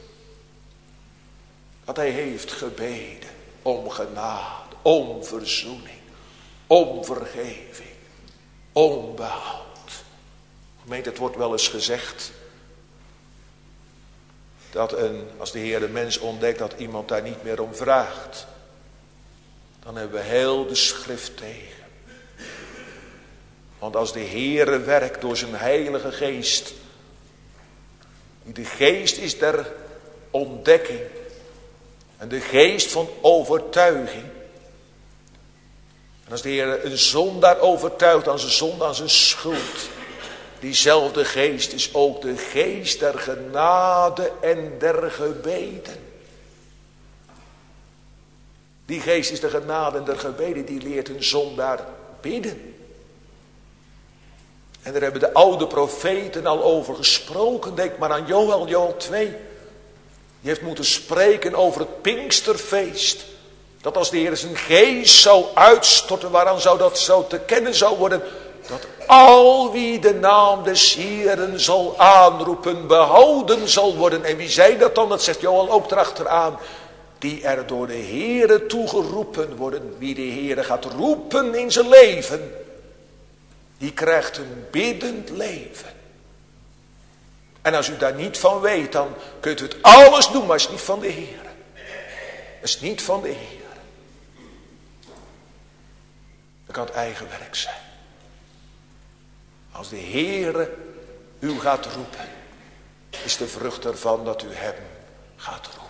Dat hij heeft gebeden om genade, om verzoening, om vergeving, om behoud. Gemeente, het wordt wel eens gezegd dat een, als de Heer de mens ontdekt dat iemand daar niet meer om vraagt, dan hebben we heel de schrift tegen. Want als de Heere werkt door zijn heilige geest, die de geest is der ontdekking en de geest van overtuiging. En als de Heer een zondaar overtuigt aan zijn zonde, aan zijn schuld, diezelfde geest is ook de geest der genade en der gebeden. Die geest is de genade en der gebeden, die leert een zondaar bidden. En daar hebben de oude profeten al over gesproken. Denk maar aan Joël, Joël twee. Die heeft moeten spreken over het Pinksterfeest. Dat als de Heer zijn geest zou uitstorten, waaraan zou dat zo te kennen zou worden? Dat al wie de naam des Heeren zal aanroepen, behouden zal worden. En wie zei dat dan? Dat zegt Joël ook erachteraan. Die er door de Heere toegeroepen worden. Wie de Heere gaat roepen in zijn leven, die krijgt een biddend leven. En als u daar niet van weet, dan kunt u het alles doen, maar het is niet van de Heere. Het is niet van de Heere. Dat kan het eigen werk zijn. Als de Heere u gaat roepen, is de vrucht ervan dat u hem gaat roepen.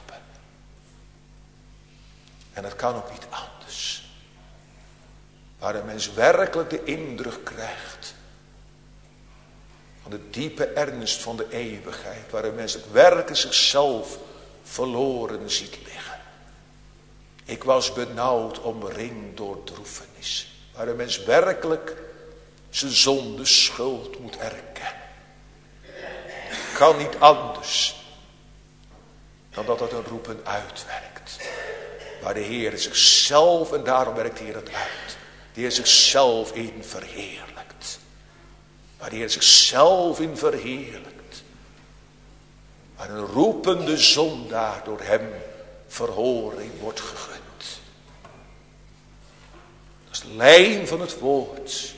En het kan ook niet anders. Waar een mens werkelijk de indruk krijgt van de diepe ernst van de eeuwigheid. Waar een mens het werken zichzelf verloren ziet liggen. Ik was benauwd, omringd door droefenis. Waar een mens werkelijk zijn zonde schuld moet erkennen. Kan niet anders dan dat het een roepen uitwerkt. Waar de Heer zichzelf, en daarom werkt de Heer het uit, de Heer zichzelf in verheerlijkt. Waar de Heer zichzelf in verheerlijkt. Waar een roepende zondaar door hem verhoring wordt gegund. Dat is de lijn van het woord.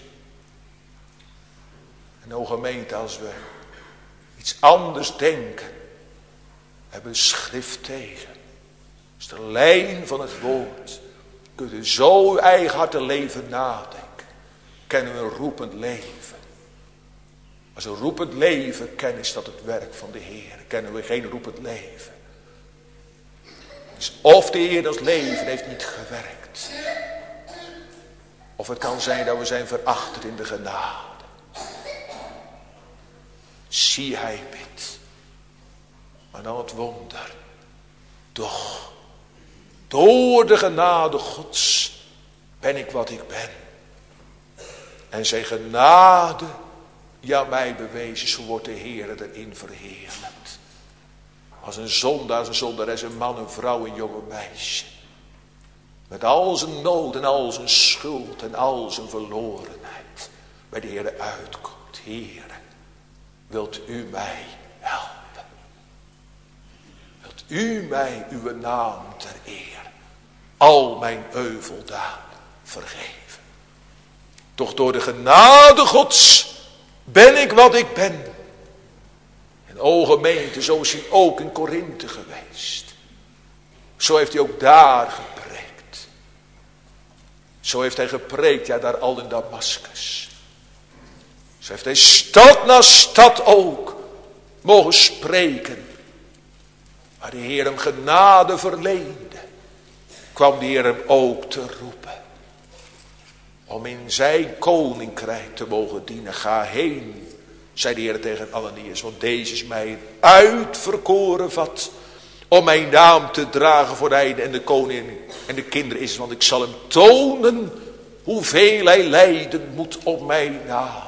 En o gemeente, als we iets anders denken, hebben we schrift tegen. Dat is de lijn van het woord. Kunt u zo uw eigen hart en leven nadenken. Kennen we een roepend leven. Als een roepend leven kennen, is dat het werk van de Heer. Kennen we geen roepend leven. Dus of de Heer ons leven heeft niet gewerkt. Of het kan zijn dat we zijn verachterd in de genade. Zie, hij bidt. Maar dan het wonder. Doch, door de genade Gods ben ik wat ik ben. En zijn genade, ja mij bewezen, zo wordt de Heer erin verheerlijkt. Als een zondaar, als een zondares, een man, een vrouw, een jonge meisje. Met al zijn nood en al zijn schuld en al zijn verlorenheid. Bij de Heer uitkomt. Heer, wilt u mij helpen? Wilt u mij uw naam ter eer al mijn euveldaden vergeven? Toch door de genade Gods ben ik wat ik ben. En o gemeente, zo is hij ook in Korinthe geweest. Zo heeft hij ook daar gepreekt. Zo heeft hij gepreekt, ja, daar al in Damaskus. Zo heeft hij stad na stad ook mogen spreken. Waar de Heer hem genade verleende, kwam de Heer hem ook te roepen. Om in zijn koninkrijk te mogen dienen. Ga heen, zei de Heer tegen Ananias, want deze is mij uitverkoren vat. Om mijn naam te dragen voor de heiden en de koning en de kinderen is. Want ik zal hem tonen hoeveel hij lijden moet op mijn naam.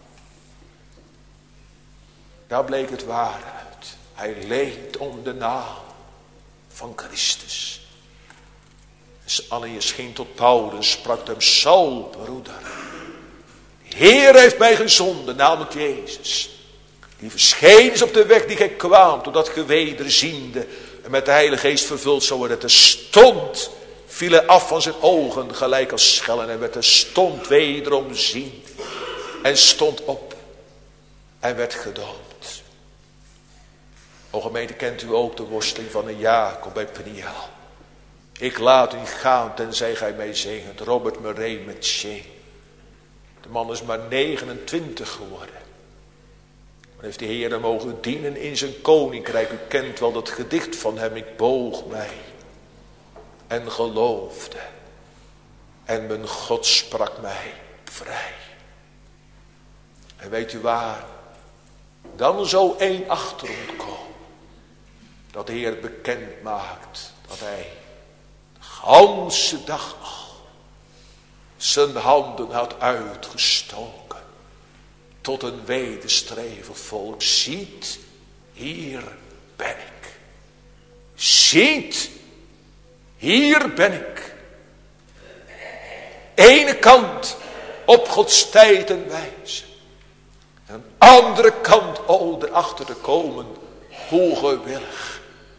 Daar bleek het waar uit. Hij leed om de naam van Christus. Dus Ananias ging tot Paulus, sprak hem: Saul, broeder, de Heer heeft mij gezonden, namelijk Jezus. Die verscheen is op de weg die gij kwaamt, totdat ge wederziende en met de Heilige Geest vervuld zou worden. Terstond viel hij af van zijn ogen, gelijk als schellen, en werd terstond wederom zien. En stond op en werd gedoopt. O gemeente, kent u ook de worsteling van een Jacob bij Peniel? Ik laat u gaan, tenzij gij mij zegent. Robert Murray met Shea. De man is maar negenentwintig geworden. Maar heeft de Heer hem mogen dienen in zijn koninkrijk. U kent wel dat gedicht van hem. Ik boog mij en geloofde. En mijn God sprak mij vrij. En weet u waar? Dan zo één achterom komen. Dat de Heer bekend maakt dat hij de ganse dag al zijn handen had uitgestoken tot een wederstrevig volk. Ziet, hier ben ik. Ziet, hier ben ik. Ene kant op Gods tijd en wijze. En andere kant, o, erachter te komen, hoe gewillig.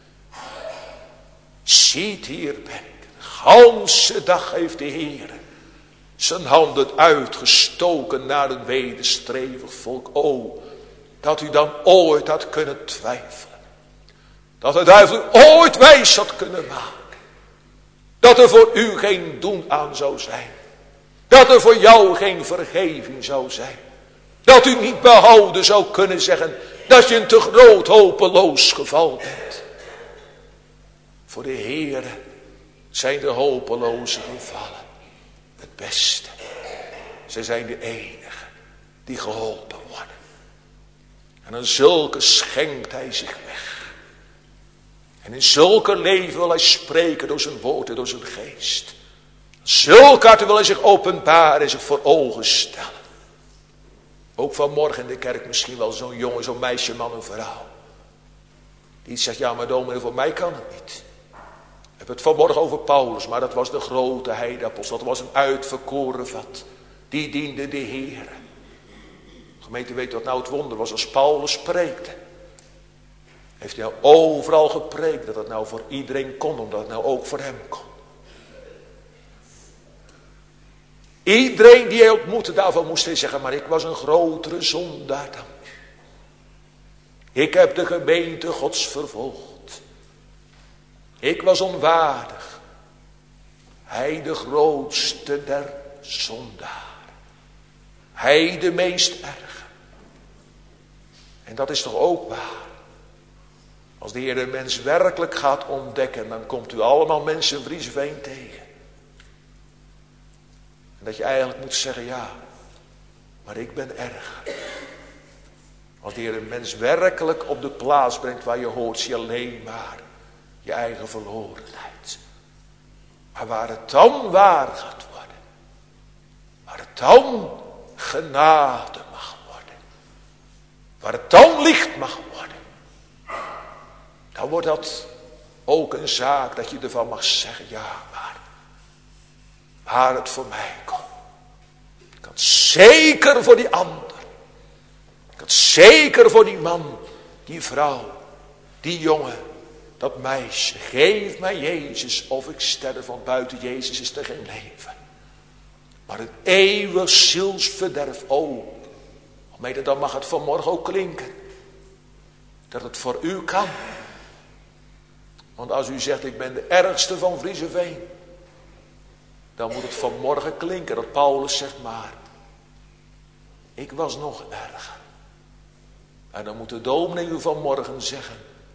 Ziet, hier ben ik. De ganse dag heeft de Heer zijn handen uitgestoken naar een wederstrevig volk. O, dat u dan ooit had kunnen twijfelen. Dat de duivel ooit wijs had kunnen maken. Dat er voor u geen doen aan zou zijn. Dat er voor jou geen vergeving zou zijn. Dat u niet behouden zou kunnen zeggen dat je een te groot hopeloos geval bent. Voor de Heere zijn de hopeloze gevallen het beste. Zij zijn de enigen die geholpen worden. En aan zulke schenkt hij zich weg. En in zulke leven wil hij spreken door zijn woord en door zijn geest. Zulke harten wil hij zich openbaren en zich voor ogen stellen. Ook vanmorgen in de kerk misschien wel zo'n jongen, zo'n meisje, man en vrouw. Die zegt, ja maar dominee, voor mij kan het niet. Ik heb het vanmorgen over Paulus, maar dat was de grote heideapostel. Dat was een uitverkoren vat. Die diende de Heer. Gemeente, weet wat nou het wonder was als Paulus preekte. Heeft hij nou overal gepreekt dat het nou voor iedereen kon, omdat het nou ook voor hem kon. Iedereen die hij ontmoette, daarvan moest hij zeggen, maar ik was een grotere zondaar dan u. Ik heb de gemeente Gods vervolgd. Ik was onwaardig. Hij de grootste der zondaar. Hij de meest erge. En dat is toch ook waar. Als de Heer de mens werkelijk gaat ontdekken, dan komt u allemaal mensen in Vriesveen tegen. En dat je eigenlijk moet zeggen, ja, maar ik ben erger. Als de Heer de mens werkelijk op de plaats brengt waar je hoort, zie je alleen maar je eigen verlorenheid. Maar waar het dan waar gaat worden, waar het dan genade mag worden, waar het dan licht mag worden, dan wordt dat ook een zaak dat je ervan mag zeggen, ja, maar waar het voor mij kon. Ik had zeker voor die ander. Ik had zeker voor die man, die vrouw, die jongen, dat meisje. Geef mij Jezus of ik sterf, want buiten Jezus is er geen leven. maar een eeuwig zielsverderf. Oh, mede dan mag het vanmorgen ook klinken. Dat het voor u kan. Want als u zegt, ik ben de ergste van Vriezeveen, dan moet het vanmorgen klinken dat Paulus zegt, maar ik was nog erger. En dan moet de dominee u vanmorgen zeggen,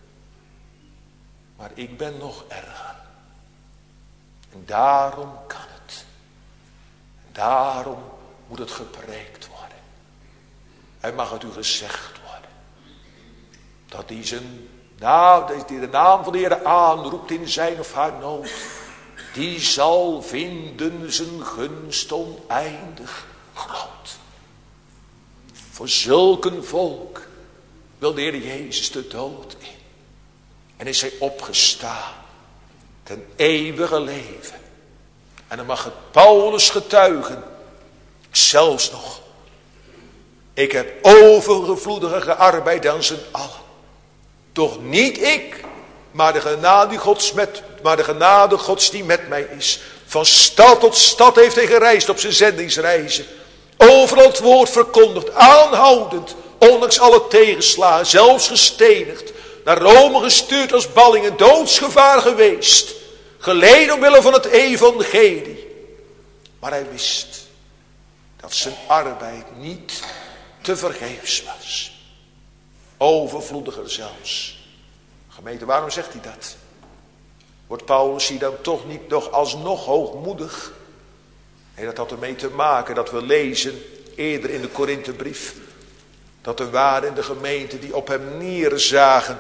maar ik ben nog erger. En daarom kan het. En daarom moet het gepreekt worden. En mag het u gezegd worden. Dat die, zijn, nou, die de naam van de Heer aanroept in zijn of haar nood. Die zal vinden zijn gunst oneindig groot. Voor zulk een volk wil de Heer Jezus de dood in. En is hij opgestaan ten eeuwige leven. En dan mag het Paulus getuigen. Zelfs nog. Ik heb overgevloediger gearbeid dan zijn allen. Toch niet ik, maar de genade Gods, met, maar de genade Gods die met mij is. Van stad tot stad heeft hij gereisd op zijn zendingsreizen. Overal het woord verkondigd, aanhoudend, ondanks alle tegenslagen, zelfs gestenigd. Naar Rome gestuurd als balling, een doodsgevaar geweest. Geleden omwille van het evangelie. Maar hij wist dat zijn arbeid niet te vergeefs was. Overvloediger zelfs. Gemeente, waarom zegt hij dat? Wordt Paulus hier dan toch niet nog alsnog hoogmoedig? En dat had ermee te maken dat we lezen eerder in de Korinthebrief. Dat er waren in de gemeente die op hem neerzagen.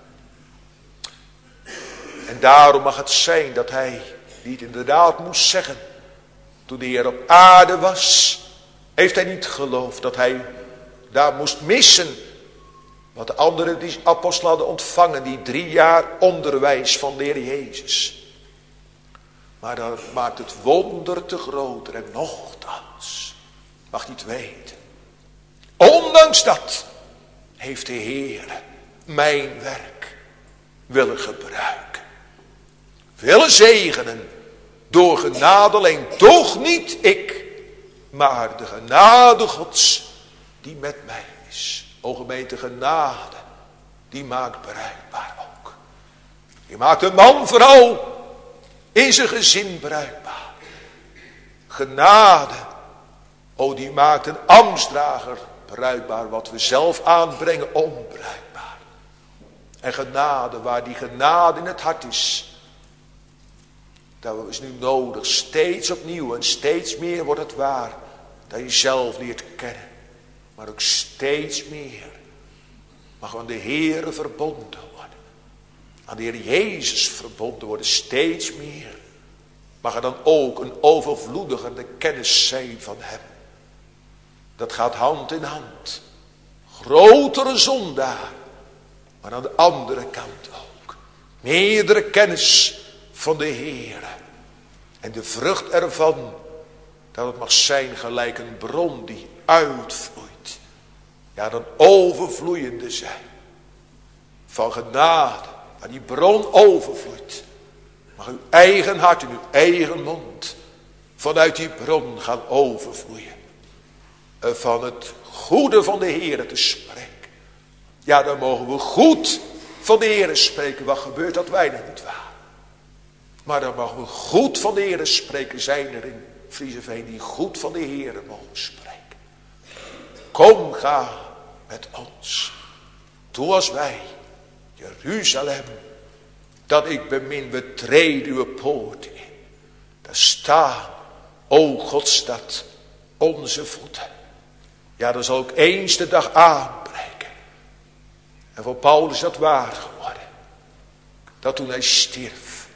En daarom mag het zijn dat hij niet inderdaad moest zeggen. Toen de Heer op aarde was, heeft hij niet geloofd dat hij daar moest missen. Wat de anderen die apostelen hadden ontvangen, die drie jaar onderwijs van de Heer Jezus. Maar dat maakt het wonder te groter. En nochtans, mag hij het weten. Ondanks dat heeft de Heer mijn werk willen gebruiken. Willen zegenen door genade alleen. Toch niet ik, maar de genade Gods die met mij is. O gemeente, genade, die maakt bruikbaar ook. Die maakt een man, vrouw, in zijn gezin bruikbaar. Genade, o die maakt een ambtsdrager bruikbaar. Wat we zelf aanbrengen, onbruikbaar. En genade, waar die genade in het hart is. Dat is nu nodig, steeds opnieuw en steeds meer wordt het waar. Dat je zelf leert kennen. Maar ook steeds meer mag aan de Heere verbonden worden. Aan de Heer Jezus verbonden worden, steeds meer. Mag er dan ook een overvloediger de kennis zijn van hem. Dat gaat hand in hand. Grotere zondaar, maar aan de andere kant ook. Meerdere kennis van de Heere. En de vrucht ervan, dat het mag zijn gelijk een bron die uitvloeit. Ja, dan overvloeiende zijn. Van genade, waar die bron overvloeit. Mag uw eigen hart en uw eigen mond vanuit die bron gaan overvloeien. Van het goede van de Heere te spreken. Ja, dan mogen we goed van de Heere spreken. Wat gebeurt dat weinig niet waar. Maar dan mogen we goed van de Heere spreken. Zijn er in Vriezeveen die goed van de Heere mogen spreken. Kom, ga met ons. Toe als wij, Jeruzalem, dat ik bemin, we treden uw poort in. Daar staan, o Godstad, onze voeten. Ja, dan zal ook eens de dag aanbreken. En voor Paulus is dat waar geworden. Dat toen hij stierf.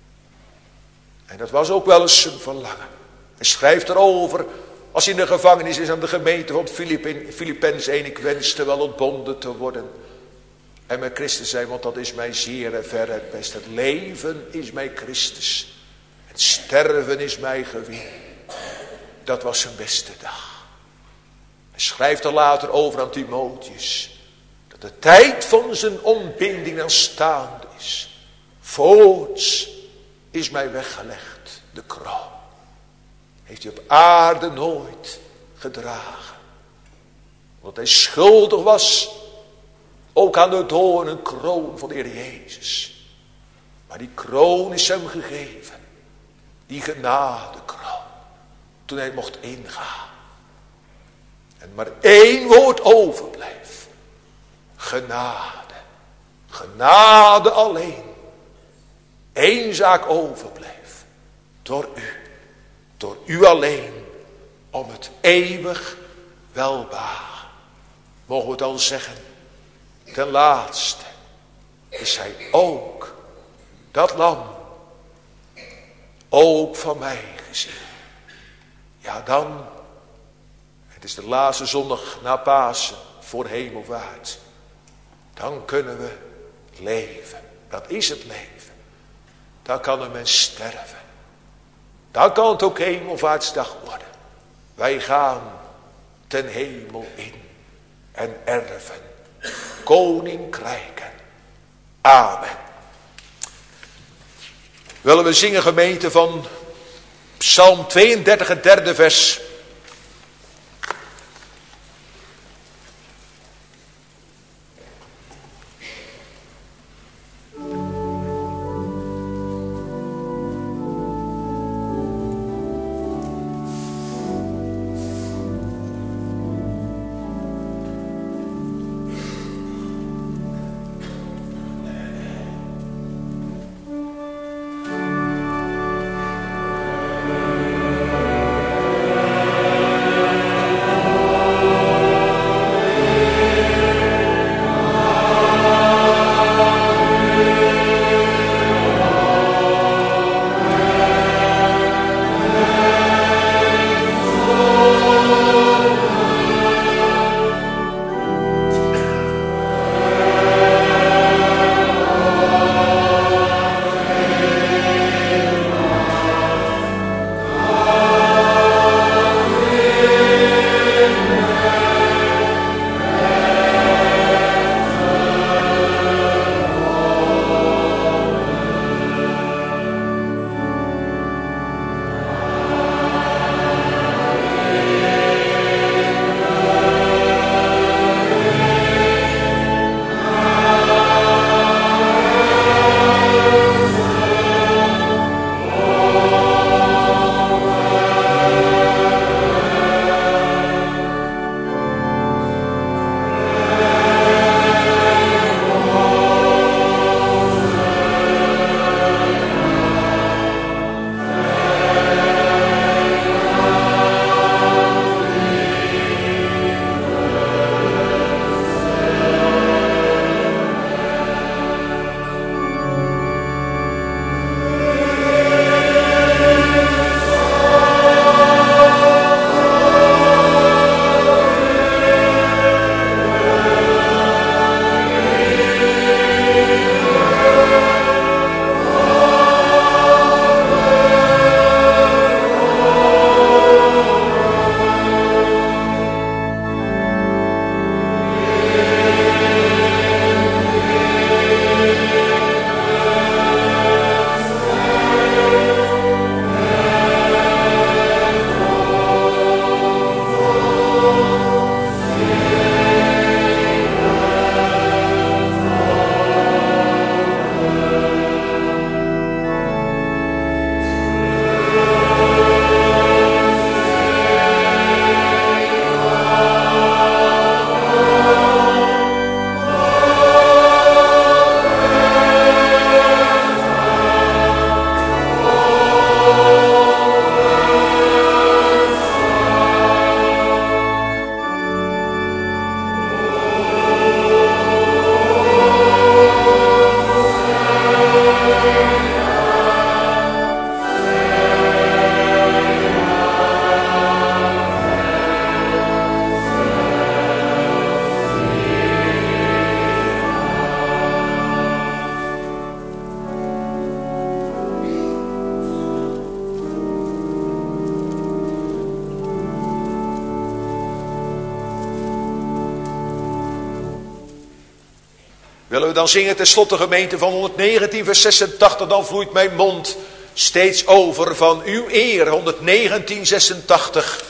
En dat was ook wel eens zijn verlangen. Hij schrijft erover, als hij in de gevangenis is aan de gemeente van Filippenzen één. Ik wenste wel ontbonden te worden. En met Christus zijn, want dat is mij zeer en ver het best. Het leven is mij Christus. Het sterven is mij gewin. Dat was zijn beste dag. Hij schrijft er later over aan Timotheus. Dat de tijd van zijn ontbinding aanstaande is. Voorts is mij weggelegd de kroon. heeft hij op aarde nooit gedragen. Omdat hij schuldig was, ook aan de doornen kroon van de Heer Jezus. Maar die kroon is hem gegeven. Die genadekroon. Toen hij mocht ingaan. En maar één woord overbleef. Genade. Genade alleen. Eén zaak overbleef. Door u. Door u alleen. Om het eeuwig welbehagen. Mogen we dan zeggen. Ten laatste. Is hij ook. Dat lam. Ook van mij gezien. Ja dan. Het is de laatste zondag na Pasen. Voor hemelvaart. Dan kunnen we leven. Dat is het leven. Dan kan een mens sterven. Dan kan het ook hemelvaartsdag worden. Wij gaan ten hemel in. En erven. Koninkrijken. Amen. Willen we zingen gemeente van Psalm tweeëndertig, het derde vers. Willen we dan zingen tenslotte gemeente van honderdnegentien vers zesentachtig. Dan vloeit mijn mond steeds over van uw eer, honderdnegentien zesentachtig.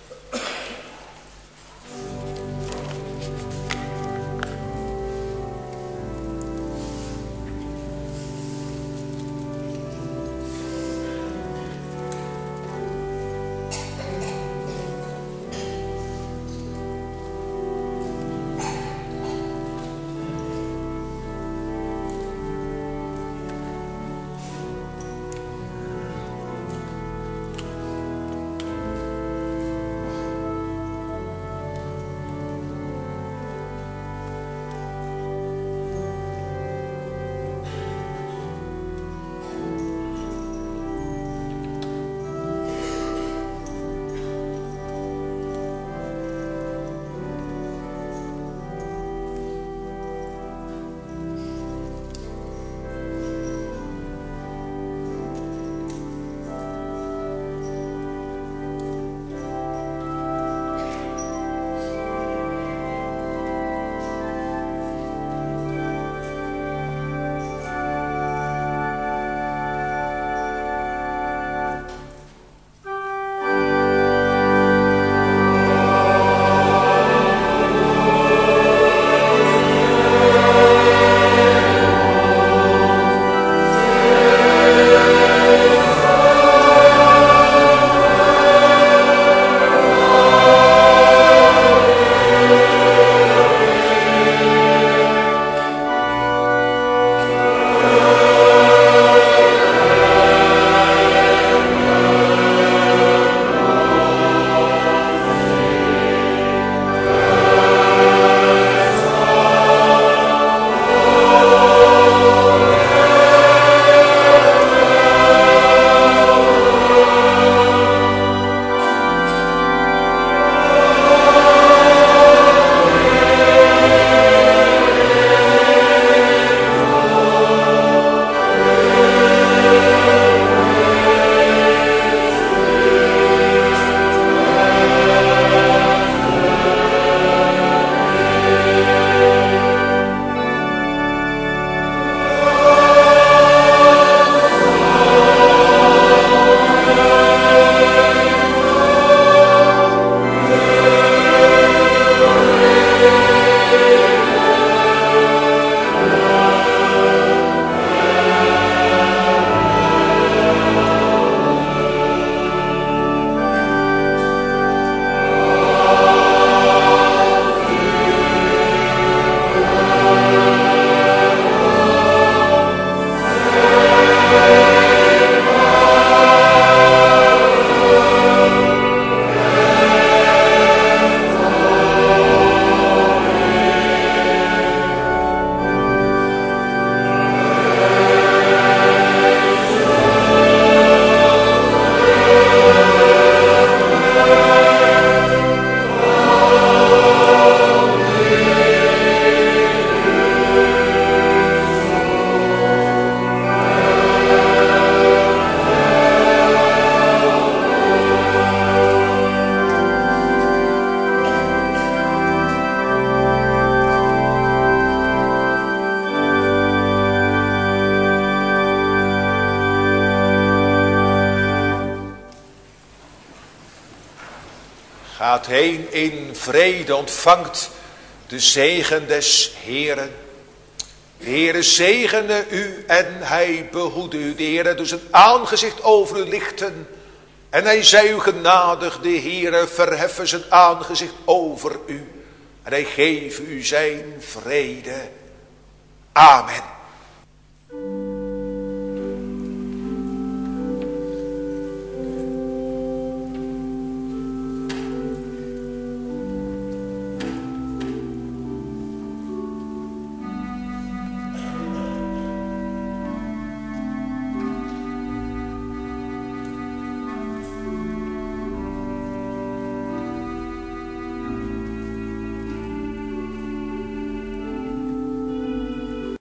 Gaat heen in vrede, ontvangt de zegen des Heeren. De Heere zegene u en hij behoede u. De Heere dus een aangezicht over u lichten. En hij zij u genadig. De Heere verheffen zijn aangezicht over u. En hij geeft u zijn vrede. Amen.